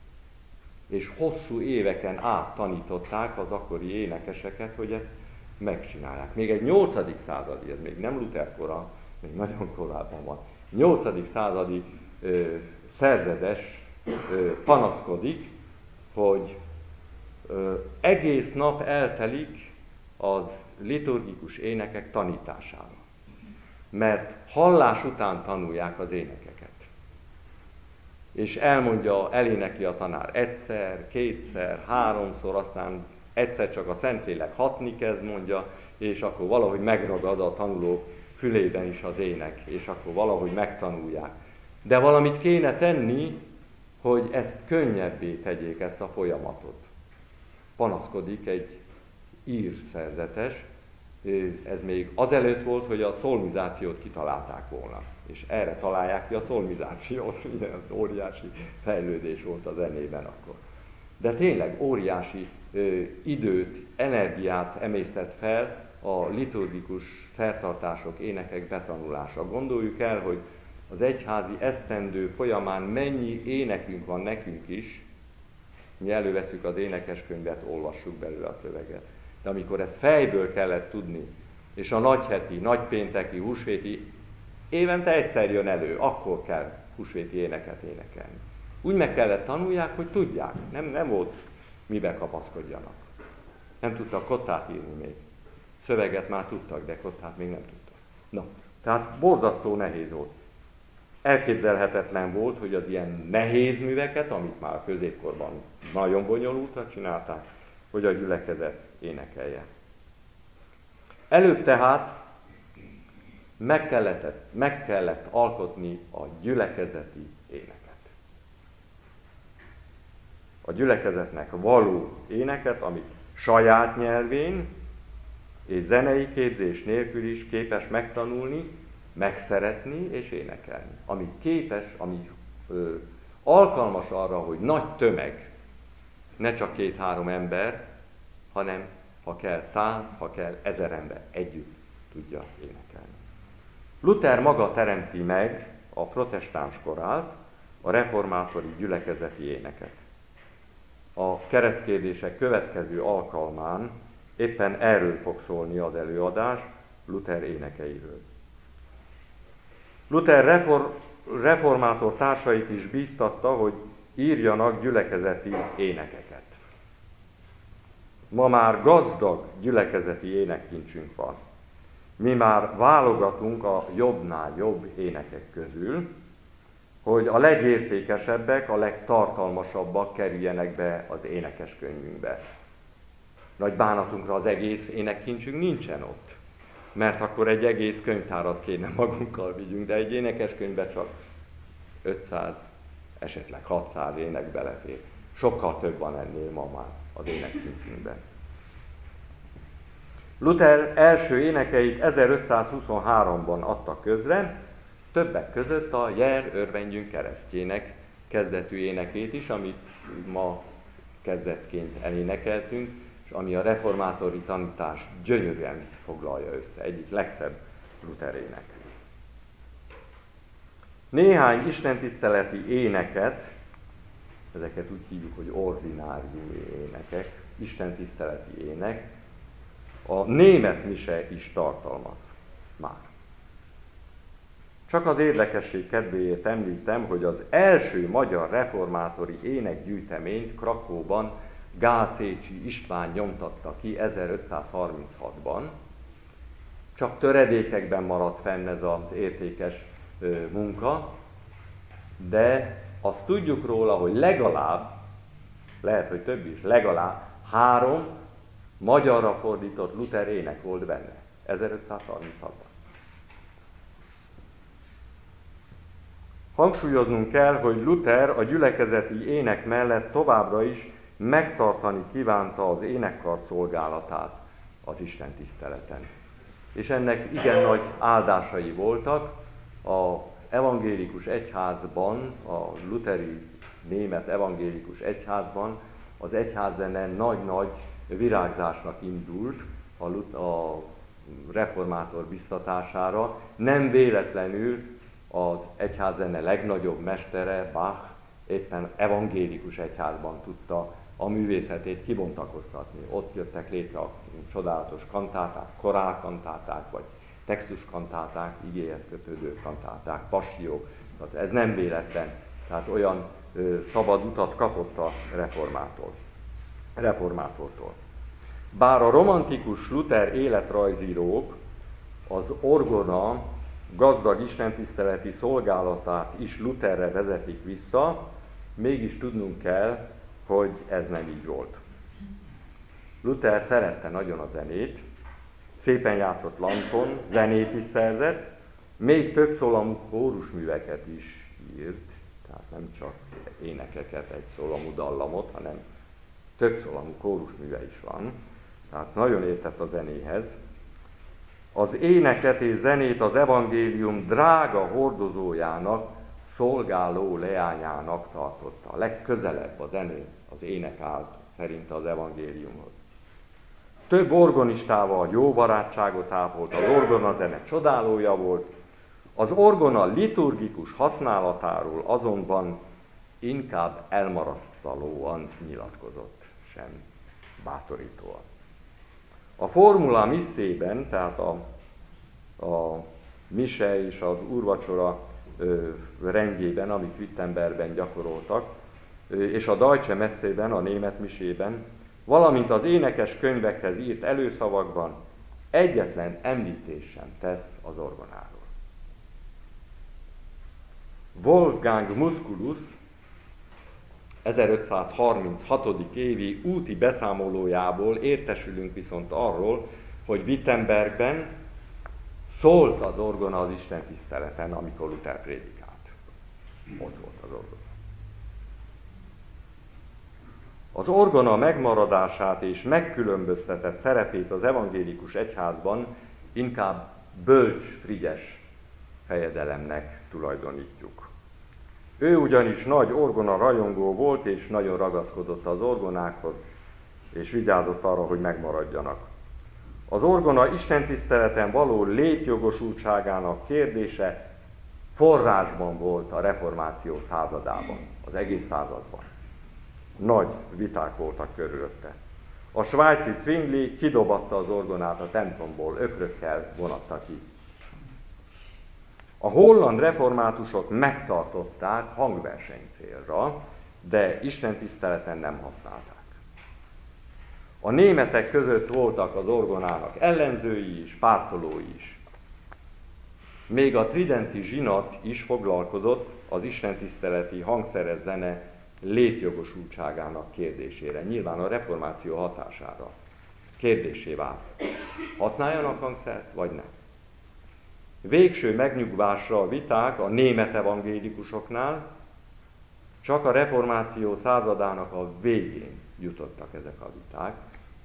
És hosszú éveken át tanították az akkori énekeseket, hogy ezt megcsinálják. Még egy 8. századi, ez még nem Luther kora, még nagyon korábban van, 8. századi szerzetes panaszkodik, hogy egész nap eltelik az liturgikus énekek tanítására. Mert hallás után tanulják az énekeket. És elénekli a tanár egyszer, kétszer, háromszor, aztán egyszer csak a Szentlélek hatni kezd, mondja, és akkor valahogy megragad a tanuló fülében is az ének, és akkor valahogy megtanulják. De valamit kéne tenni, hogy ezt könnyebbé tegyék, ezt a folyamatot. Panaszkodik egy ír szerzetes, ez még azelőtt volt, hogy a szolmizációt kitalálták volna. És erre találják ki a szolmizációt, ilyen óriási fejlődés volt a zenében akkor. De tényleg óriási időt, energiát emésztett fel a liturgikus szertartások, énekek betanulása. Gondoljuk el, hogy az egyházi esztendő folyamán mennyi énekünk van nekünk is, mi előveszünk az énekeskönyvet, olvassuk belőle a szöveget. De amikor ezt fejből kellett tudni, és a nagyheti, nagypénteki, húsvéti évente egyszer jön elő, akkor kell húsvéti éneket énekelni. Úgy meg kellett tanulják, hogy tudják. Nem volt mibe kapaszkodjanak. Nem tudtak kottát írni még. Szöveget már tudtak, de kottát még nem tudtak. Na, tehát borzasztó nehéz volt. Elképzelhetetlen volt, hogy az ilyen nehéz műveket, amit már a középkorban nagyon bonyolultra csinálták, hogy a gyülekezet énekelje. Előbb tehát meg kellett alkotni a gyülekezeti éneket. A gyülekezetnek való éneket, amit saját nyelvén és zenei képzés nélkül is képes megtanulni, megszeretni és énekelni. Ami képes, ami alkalmas arra, hogy nagy tömeg, ne csak 2-3 ember, hanem ha kell 100, ha kell 1000 ember együtt tudja énekelni. Luther maga teremti meg a protestáns korát, a reformátori gyülekezeti éneket. A keresztkérdések következő alkalmán éppen erről fog szólni az előadás, Luther énekeiről. Luther reformátor társait is bíztatta, hogy írjanak gyülekezeti énekeket. Ma már gazdag gyülekezeti énekkincsünk van. Mi már válogatunk a jobbnál jobb énekek közül, hogy a legértékesebbek, a legtartalmasabbak kerüljenek be az énekeskönyvünkbe. Nagy bánatunkra az egész énekkincsünk nincsen ott, mert akkor egy egész könyvtárat kéne magunkkal vigyünk, de egy énekeskönyvbe csak 500, esetleg 600 ének belefér. Sokkal több van ennél ma már az énekkincsünkben. Luther első énekeit 1523-ban adta közre, többek között a Jel örvendjünk keresztjének kezdetű énekét is, amit ma kezdetként elénekeltünk, és ami a reformátori tanítás gyönyörűen foglalja össze, egyik legszebb Luther ének. Néhány istentiszteleti éneket, ezeket úgy hívjuk, hogy ordinárium énekek, istentiszteleti ének, a német mise is tartalmaz már. Csak az érdekesség kedvéért említem, hogy az első magyar reformátori énekgyűjteményt Krakóban Gál-Szécsi István nyomtatta ki 1536-ban. Csak töredékekben maradt fenn ez az értékes munka, de azt tudjuk róla, hogy legalább, lehet, hogy több is, legalább 3 magyarra fordított Luther ének volt benne, 1536-ban. Hangsúlyoznunk kell, hogy Luther a gyülekezeti ének mellett továbbra is megtartani kívánta az énekkar szolgálatát az istentiszteleten. És ennek igen nagy áldásai voltak. Az evangélikus egyházban, a lutheri német evangélikus egyházban az egyházzene nagy-nagy virágzásnak indult a reformátor biztatására. Nem véletlenül az egyházzene legnagyobb mestere, Bach, éppen evangélikus egyházban tudta a művészetét kibontakoztatni. Ott jöttek létre a csodálatos kantáták, korálkantáták, vagy textuskantáták, igéhez kötődő kantáták, passiók. Tehát ez nem véletlen. Tehát olyan szabad utat kapott a reformátortól. Bár a romantikus Luther életrajzírók az orgona gazdag istentiszteleti szolgálatát is Lutherre vezetik vissza, mégis tudnunk kell, hogy ez nem így volt. Luther szerette nagyon a zenét, szépen játszott lanton, zenét is szerzett, még több szólamú kórusműveket is írt, tehát nem csak énekeket, egy szólamú dallamot, hanem több szólamú kórusműve is van, tehát nagyon értett a zenéhez. Az éneket és zenét az evangélium drága hordozójának, szolgáló leányának tartotta. A legközelebb a zenő, az ének állt szerint az evangéliumhoz. Több orgonistával jó barátságot ápolt, az orgonazene csodálója volt, az orgona liturgikus használatáról azonban inkább elmarasztalóan nyilatkozott, sem bátorítóan. A Formula Missében, tehát a mise és az úrvacsora rendjében, amit Wittenbergben gyakoroltak, és a Deutsche Messében, a német misében, valamint az énekes könyvekhez írt előszavakban egyetlen említés sem tesz az orgonáról. Wolfgang Musculus 1536. évi úti beszámolójából értesülünk viszont arról, hogy Wittenbergben szólt az orgona az istentiszteleten, amikor Luther prédikált. Ott volt az orgona. Az orgona megmaradását és megkülönböztetett szerepét az evangélikus egyházban inkább bölcs Frigyes fejedelemnek tulajdonítjuk. Ő ugyanis nagy orgona rajongó volt, és nagyon ragaszkodott az orgonákhoz, és vigyázott arra, hogy megmaradjanak. Az orgona istentiszteleten való létjogosultságának kérdése forrásban volt a reformáció századában, az egész században. Nagy viták voltak körülötte. A svájci Zwingli kidobatta az orgonát a templomból, ökrökkel vonatta ki. A holland reformátusok megtartották hangverseny célra, de istentiszteleten nem használták. A németek között voltak az orgonának ellenzői is, pártolói is. Még a tridenti zsinat is foglalkozott az istentiszteleti hangszeres zene létjogosultságának kérdésére, nyilván a reformáció hatására. Kérdéssé vált. Használjanak hangszert, vagy nem? Végső megnyugvásra a viták a német evangélikusoknál csak a reformáció századának a végén jutottak ezek a viták.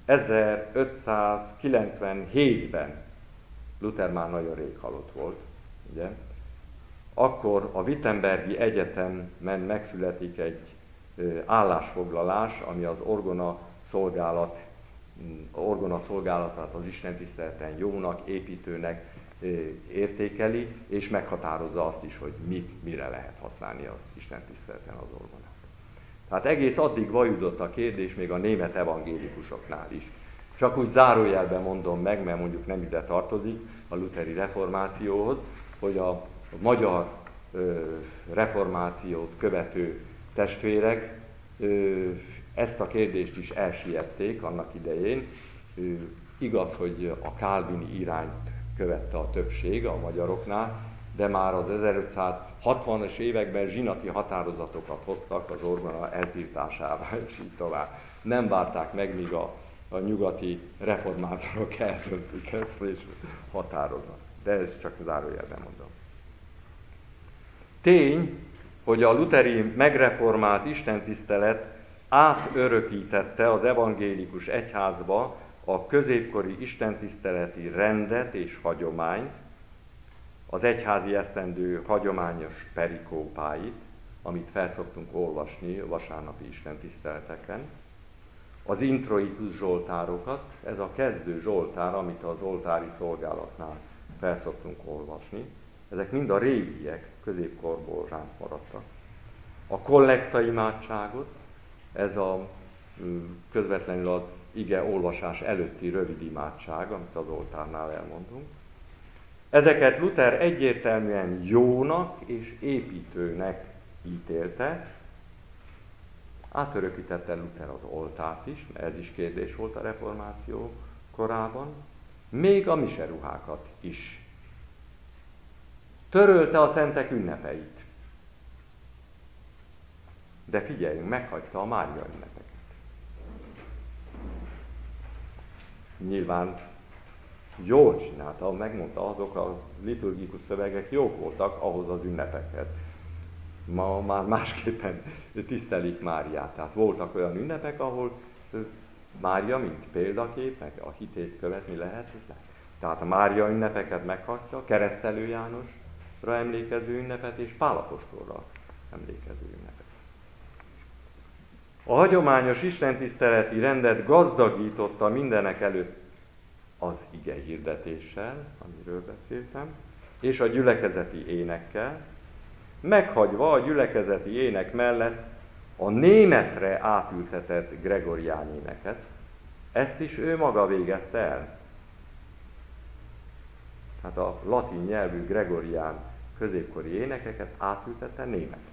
1597-ben, Luther már nagyon rég halott volt, ugye? Akkor a Wittenbergi Egyetemen megszületik egy állásfoglalás, ami az orgona szolgálatát az istentiszteleten jónak, építőnek értékeli, és meghatározza azt is, hogy mire lehet használni az Isten tiszteleten az orgonát. Tehát egész addig vajudott a kérdés még a német evangélikusoknál is. Csak úgy zárójelben mondom meg, mert mondjuk nem ide tartozik a lutheri reformációhoz, hogy a magyar reformációt követő testvérek ezt a kérdést is elsiették annak idején. Igaz, hogy a kálvini irányt követte a többség a magyaroknál, de már az 1560-as években zsinati határozatokat hoztak az orgona eltiltásává, és így tovább. Nem várták meg, míg a nyugati reformátorok eldöntik ezt, és határoznak. De ez csak zárójelben mondom. Tény, hogy a lutheri megreformált istentisztelet átörökítette az evangélikus egyházba a középkori istentiszteleti rendet és hagyományt, az egyházi esztendő hagyományos perikópáit, amit felszoktunk olvasni a vasárnapi istentiszteleteken, az introitus zsoltárokat, ez a kezdő zsoltár, amit az oltári szolgálatnál felszoktunk olvasni, ezek mind a régiek, középkorból ránk maradtak. A kollekta imádságot, ez a közvetlenül az ige olvasás előtti rövid imádság, amit az oltárnál elmondunk. Ezeket Luther egyértelműen jónak és építőnek ítélte. Átörökítette Luther az oltárt is, mert ez is kérdés volt a reformáció korában, még a miseruhákat is. Törölte a szentek ünnepeit. De figyeljünk, meghagyta a Mária ünnepeket. Nyilván jól csinálta, megmondta, azok a liturgikus szövegek jók voltak ahhoz az ünnepekhez. Ma már másképpen tisztelik Máriát. Tehát voltak olyan ünnepek, ahol Mária, mint példakép, meg a hitét követni lehet. Tehát a Mária ünnepeket meghagyta, Keresztelő Jánosra emlékező ünnepet és Pál apostolra emlékező ünnepet. A hagyományos istentiszteleti rendet gazdagította mindenek előtt az ige hirdetéssel, amiről beszéltem, és a gyülekezeti énekkel, meghagyva a gyülekezeti ének mellett a németre átültetett gregorián éneket. Ezt is ő maga végezte el. Hát a latin nyelvű gregorián középkori énekeket átültette németre.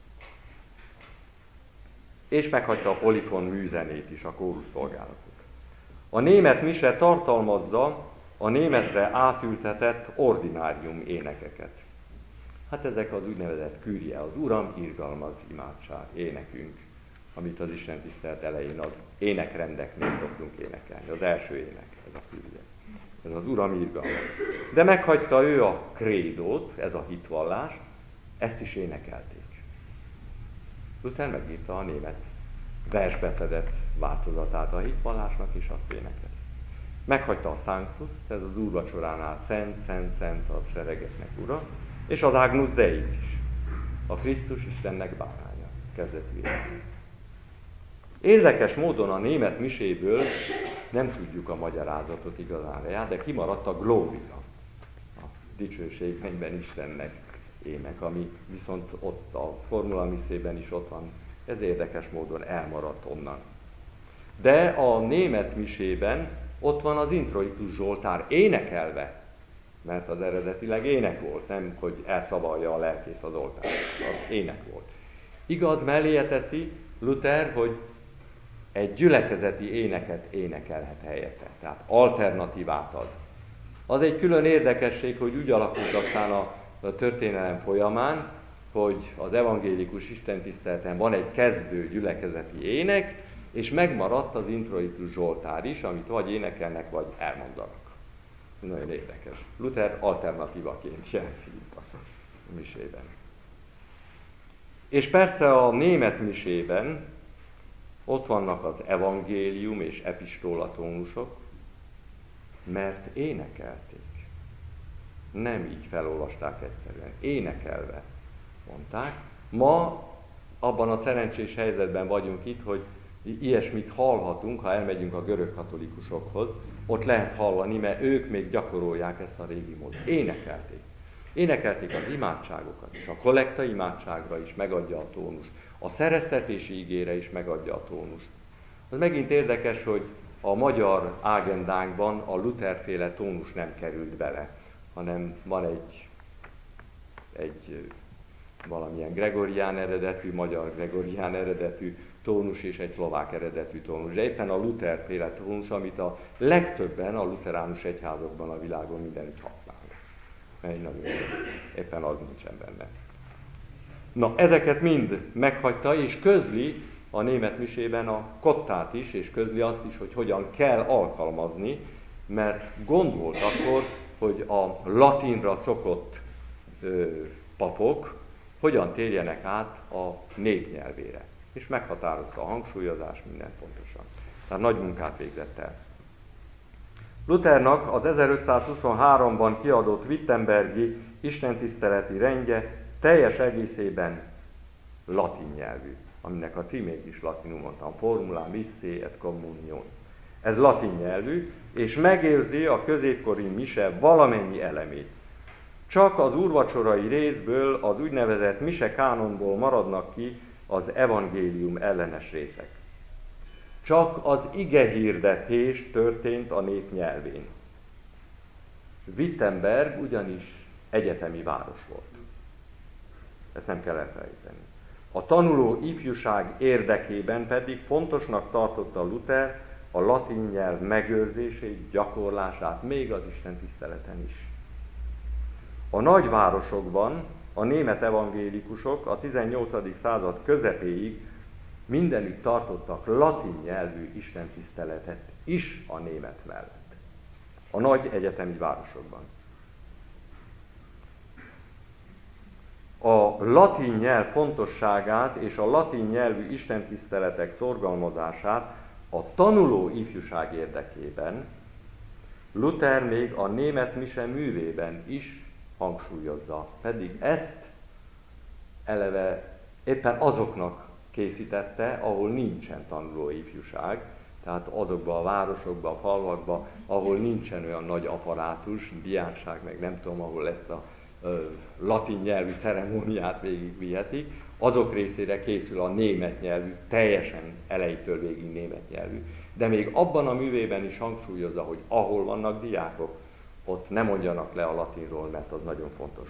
És meghagyta a polifon műzenét is, a kórusszolgálatot. A német mise tartalmazza a németre átültetett ordinárium énekeket. Hát ezek az úgynevezett kürje, az Uram irgalmaz imádság énekünk, amit az istentisztelet elején az énekrendeknél szoktunk énekelni. Az első ének, ez a kürje. Ez az Uram irgalmaz. De meghagyta ő a krédót, ez a hitvallás, ezt is énekelték. Luther megírta a német versbeszedett változatát a hitvallásnak, és azt énekelt. Meghagyta a Sanctus, ez az úrvacsoránál szent, szent, szent a seregeknek ura, és az Agnus Dei is, a Krisztus Istennek báránya, kezdetű. Érdekes módon a német miséből nem tudjuk a magyarázatot igazán, de kimaradt a Gloria, a dicsőség mennyben Istennek ének, ami viszont ott a Formula Misszében is ott van, ez érdekes módon elmaradt onnan. De a német misében ott van az introitus zsoltár énekelve, mert az eredetileg ének volt, nem hogy elszavalja a lelkész az oltárt, az ének volt. Igaz, melléje teszi Luther, hogy egy gyülekezeti éneket énekelhet helyette, tehát alternatívát ad. Az egy külön érdekesség, hogy úgy alakult aztán a történelem folyamán, hogy az evangélikus istentiszteleten van egy kezdő gyülekezeti ének, és megmaradt az introitus zsoltár is, amit vagy énekelnek, vagy elmondanak. Nagyon érdekes. Luther alternatívaként jelzi a misében. És persze a német misében ott vannak az evangélium és epistolatónusok, mert énekelték. Nem így felolvasták egyszerűen. Énekelve mondták. Ma abban a szerencsés helyzetben vagyunk itt, hogy ilyesmit hallhatunk, ha elmegyünk a görögkatolikusokhoz, ott lehet hallani, mert ők még gyakorolják ezt a régi módot. Énekelték az imádságokat is, a kollekta imádságra is megadja a tónust, a szereztetési igére is megadja a tónust. Az megint érdekes, hogy a magyar ágendánkban a Luther-féle tónus nem került bele, hanem van egy valamilyen gregorián eredetű, magyar gregorián eredetű tónus és egy szlovák eredetű tónus. De éppen a Luther-féle tónus, amit a legtöbben a lutheránus egyházakban a világon mindenütt használnak. Mert éppen az nincsen benne. Na, ezeket mind meghagyta, és közli a német misében a kottát is, és közli azt is, hogy hogyan kell alkalmazni, mert gond volt akkor, hogy a latinra szokott papok hogyan térjenek át a népnyelvére. És meghatározta a hangsúlyozás minden pontosan. Tehát nagy munkát végzett el. Luthernak az 1523-ban kiadott wittenbergi istentiszteleti rendje teljes egészében latin nyelvű, aminek a címét is latinul mondtam, Formula Missae et Communion. Ez latin nyelvű, és megőrzi a középkori mise valamennyi elemét. Csak az úrvacsorai részből, az úgynevezett mise kánonból maradnak ki az evangélium ellenes részek. Csak az igehirdetés történt a nép nyelvén. Wittenberg ugyanis egyetemi város volt. Ezt nem kell elfelejteni. A tanuló ifjúság érdekében pedig fontosnak tartotta Luther a latin nyelv megőrzését, gyakorlását, még az Isten tiszteleten is. A nagyvárosokban a német evangélikusok a 18. század közepéig mindenütt tartottak latin nyelvű istentiszteletet is a német mellett. A nagy egyetemi városokban. A latin nyelv fontosságát és a latin nyelvű istentiszteletek szorgalmazását a tanuló ifjúság érdekében Luther még a német mise művében is hangsúlyozza. Pedig ezt eleve éppen azoknak készítette, ahol nincsen tanuló ifjúság, tehát azokban a városokban, a falvakban, ahol nincsen olyan nagy apparátus, diákság, meg nem tudom, ahol ezt a latin nyelvű ceremóniát végigvihetik, azok részére készül a német nyelvű, teljesen elejétől végig német nyelvű. De még abban a művében is hangsúlyozza, hogy ahol vannak diákok, ott ne mondjanak le a latinról, mert az nagyon fontos.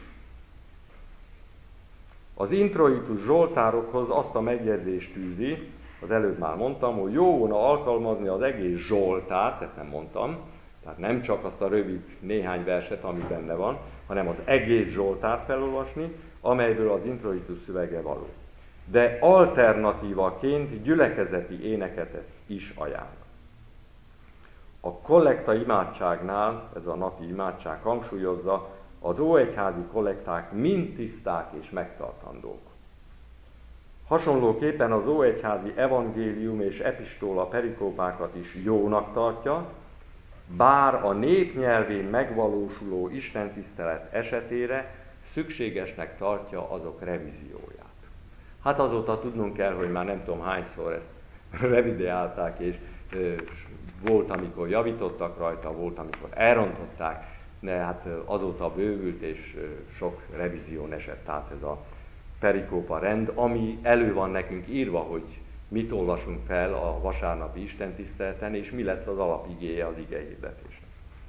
Az introitus zsoltárokhoz azt a megjegyzést tűzi, az előbb már mondtam, hogy jó volna alkalmazni az egész zsoltárt, ezt nem mondtam, tehát nem csak azt a rövid néhány verset, ami benne van, hanem az egész zsoltárt felolvasni, amelyből az introitus szövege való. De alternatívaként gyülekezeti éneket is ajánl. A kollekta imádságnál, ez a napi imádság hangsúlyozza, az óegyházi kollekták mind tiszták és megtartandók. Hasonlóképpen az óegyházi evangélium és epistola perikópákat is jónak tartja, bár a nép nyelvén megvalósuló istentisztelet esetére szükségesnek tartja azok revízióját. Hát azóta tudnunk kell, hogy már nem tudom hányszor ezt revideálták, és volt, amikor javítottak rajta, volt, amikor elrontották, de hát azóta bővült, és sok revízión esett át ez a perikópa rend, ami elő van nekünk írva, hogy mit olvasunk fel a vasárnapi istentiszteleten, és mi lesz az alapigéje az igehirdetésnek.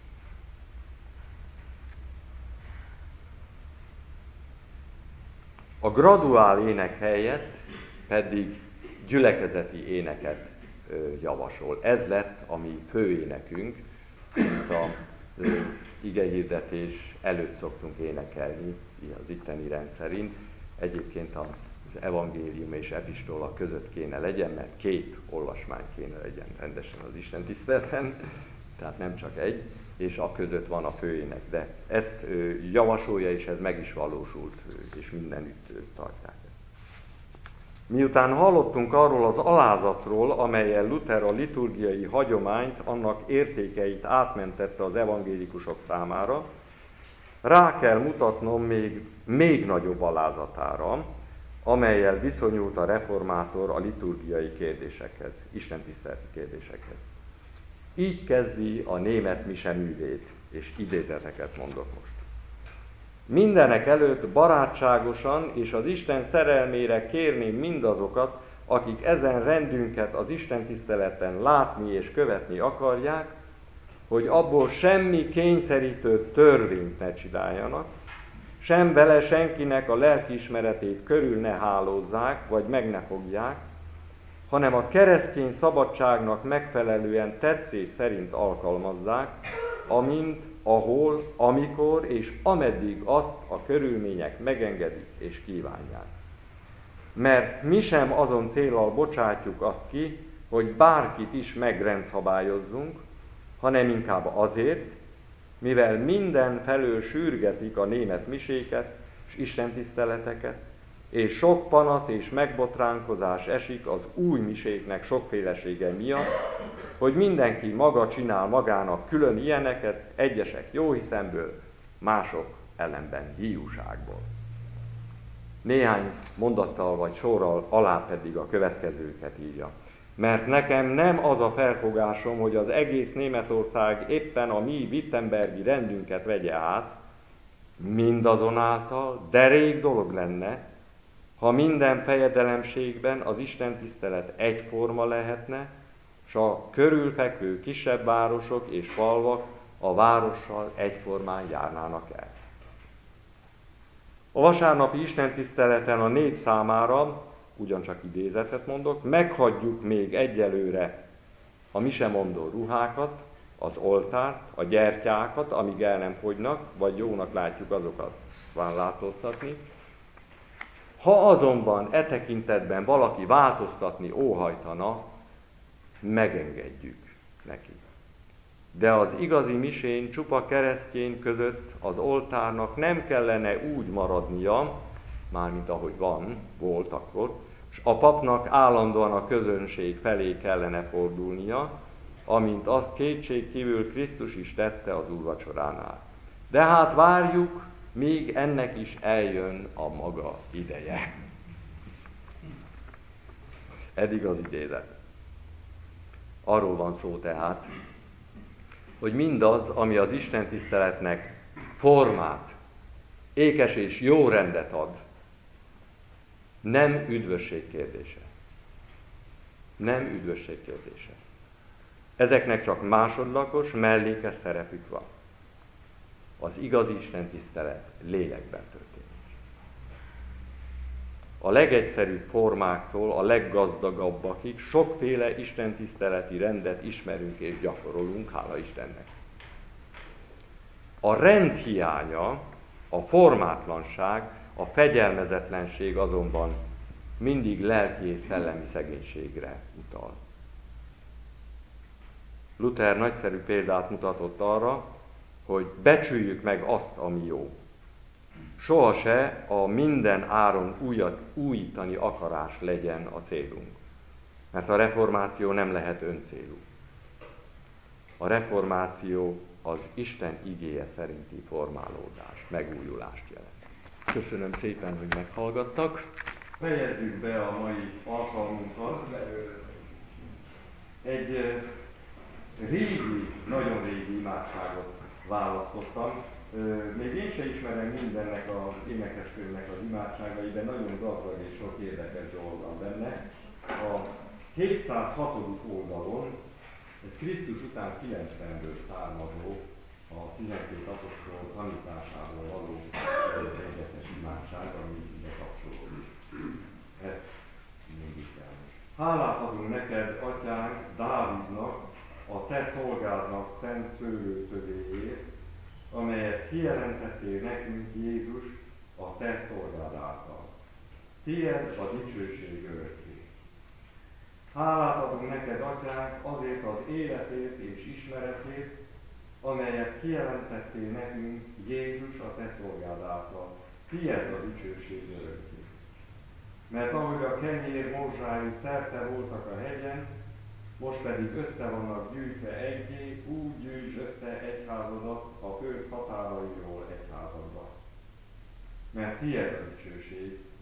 A graduál ének helyett pedig gyülekezeti éneket javasol. Ez lett a mi főénekünk, amit az igehirdetés előtt szoktunk énekelni az itteni rendszerint. Egyébként az evangélium és epistola között kéne legyen, mert 2 olvasmány kéne legyen rendesen az istentiszteleten, tehát nem csak egy, és a között van a főének. De ezt javasolja, és ez meg is valósult, és mindenütt tartják ezt. Miután hallottunk arról az alázatról, amellyel Luther a liturgiai hagyományt, annak értékeit átmentette az evangélikusok számára, rá kell mutatnom még nagyobb alázatára, amellyel viszonyult a reformátor a liturgiai kérdésekhez, istentiszteleti kérdésekhez. Így kezdi a német mise művét, és idézeteket mondok most. Mindenek előtt barátságosan és az Isten szerelmére kérném mindazokat, akik ezen rendünket az istentiszteleten látni és követni akarják, hogy abból semmi kényszerítő törvényt ne csináljanak, sem vele senkinek a lelkiismeretét körül ne hálózzák, vagy meg ne fogják, hanem a keresztény szabadságnak megfelelően tetszés szerint alkalmazzák, amint, ahol, amikor és ameddig azt a körülmények megengedik és kívánják. Mert mi sem azon céllal bocsátjuk azt ki, hogy bárkit is megrendszabályozzunk, hanem inkább azért, mivel minden felől sürgetik a német miséket és istentiszteleteket, és sok panasz és megbotránkozás esik az új miséknek sokfélesége miatt, hogy mindenki maga csinál magának külön ilyeneket, egyesek jóhiszemből, mások ellenben hiúságból. Néhány mondattal vagy sorral alá pedig a következőket írja. Mert nekem nem az a felfogásom, hogy az egész Németország éppen a mi wittenbergi rendünket vegye át, mindazonáltal, de rég dolog lenne, ha minden fejedelemségben az istentisztelet egyforma lehetne, s a körülfekvő kisebb városok és falvak a várossal egyformán járnának el. A vasárnapi istentiszteleten a nép számára, ugyancsak idézetet mondok, meghagyjuk még egyelőre a misemondó ruhákat, az oltárt, a gyertyákat, amíg el nem fogynak, vagy jónak látjuk azokat vállátóztatni. Ha azonban e tekintetben valaki változtatni óhajtana, megengedjük neki. De az igazi misén csupa keresztény között az oltárnak nem kellene úgy maradnia, mármint ahogy volt akkor, és a papnak állandóan a közönség felé kellene fordulnia, amint azt kétségkívül Krisztus is tette az úrvacsoránál. De hát várjuk, míg ennek is eljön a maga ideje. Eddig az idézet. Arról van szó tehát, hogy mindaz, ami az istentiszteletnek formát, ékes és jó rendet ad, nem üdvösség kérdése. Nem üdvösség kérdése. Ezeknek csak másodlagos, mellékes szerepük van. Az igazi istentisztelet lélekben történik. A legegyszerűbb formáktól a leggazdagabbakig sokféle istentiszteleti rendet ismerünk és gyakorolunk, hála Istennek. A rend hiánya, a formátlanság, a fegyelmezetlenség azonban mindig lelki és szellemi szegénységre utal. Luther nagyszerű példát mutatott arra, hogy becsüljük meg azt, ami jó. Soha se a minden áron újítani akarás legyen a célunk. Mert a reformáció nem lehet öncélú. A reformáció az Isten igéje szerinti formálódást, megújulást jelent. Köszönöm szépen, hogy meghallgattak. Fejezzük be a mai alkalmunkat. Egy régi, nagyon régi imádságot választottam. Még én sem ismerem mindennek az énekeskönyvnek az imádságai, de nagyon gazdag és sok érdekes dolog van benne. A 706. oldalon egy Krisztus után 90-ből származó, a 12 apostol tanításából való egyetlen imádság, ami ide kapcsolódik. Ezt mindig kell. Hálát adunk neked, atyánk, Dávidnak, a te szolgádnak szent szőlőtövéért, amelyet kijelentettél nekünk, Jézus, a te szolgád által. Tied a dicsőség örökké. Hálát adunk neked, atyánk, azért az életét és ismeretét, amelyet kijelentettél nekünk, Jézus, a te szolgád által. Tied a dicsőség örökké. Mert ahogy a kenyér morzsái szerte voltak a hegyen, most pedig össze vannak gyűjtve egyé, úgy gyűjts össze egyházadat a föld határairól egyházadba. Mert tied a dicsőség,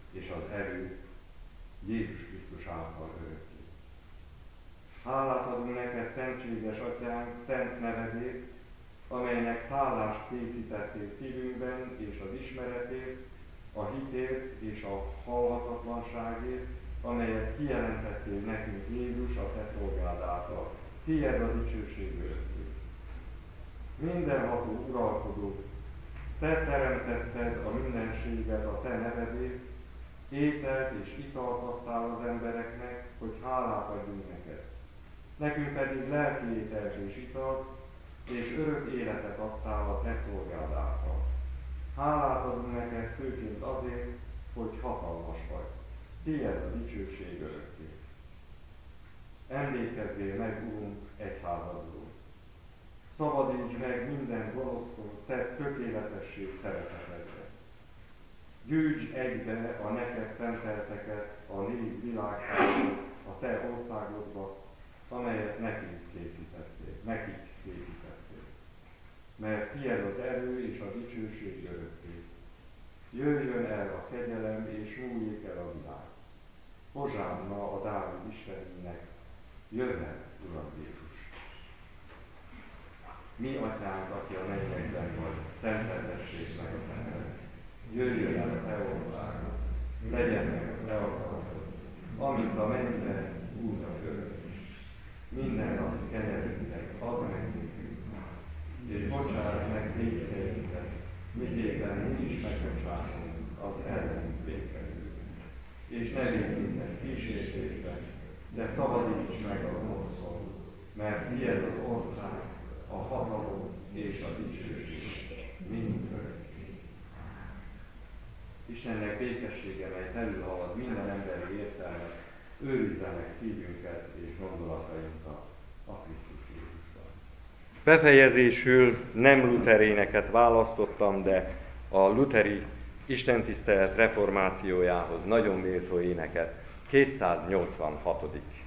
és az erő Jézus Krisztus által örökké. Hálát adunk neked, szentséges Atyánk, szent nevedért, amelynek szállást készítettél szívünkben, és az ismeretért, a hitért és a halhatatlanságért, amelyet kijelentettél nekünk Jézus a te szolgád által. Tied a dicsőség örökké. Mindenható uralkodó, te teremtetted a mindenséget a te nevedért, ételt és italt adtál az embereknek, hogy hálát adjunk neked. Nekünk pedig lelki ételt és italt, és örök életet adtál a te szolgád által. Hálát adunk neked főként azért, hogy hatalmas vagy. Tied a dicsőség örökké. Emlékezzél meg, Urunk, egyházadról. Szabadíts meg minden gonosztól te tökéletesség szeretetedre. Gyűjtsd egybe a neked szentelteket a négy világtáról a te országodba, amelyet nekik készítettél. Mert tied az erő és a dicsőség örökké. Jöjjön el a kegyelem és múljék el a világ. Hozsánna a Dávid Istenének, jöjjön, Uram Jézus! Mi Atyánk, aki a mennyekben vagy, szenteltessék meg a te neved. Jöjjön el a te országod, legyen meg a te akaratod, amint a mennyben, úgy a földön is. Minden nap kenyerünket add meg nékünk, és bocsáss meg tétjeinket, miképpen mi is megbocsátunk az ellenünk vétkezőknek. És ne vigy minket kísértésbe, de szabadíts meg a gonosztól, mert tied az ország, a hatalom és a dicsőség mind örökké. Istennek békessége, mely felülhalad minden emberi értelmet, őrizze meg szívünket és gondolatainkat a Krisztus Jézusban. Befejezésül nem luteréneket választottam, de a luteri istentisztelet reformációjához nagyon méltó éneket, 286.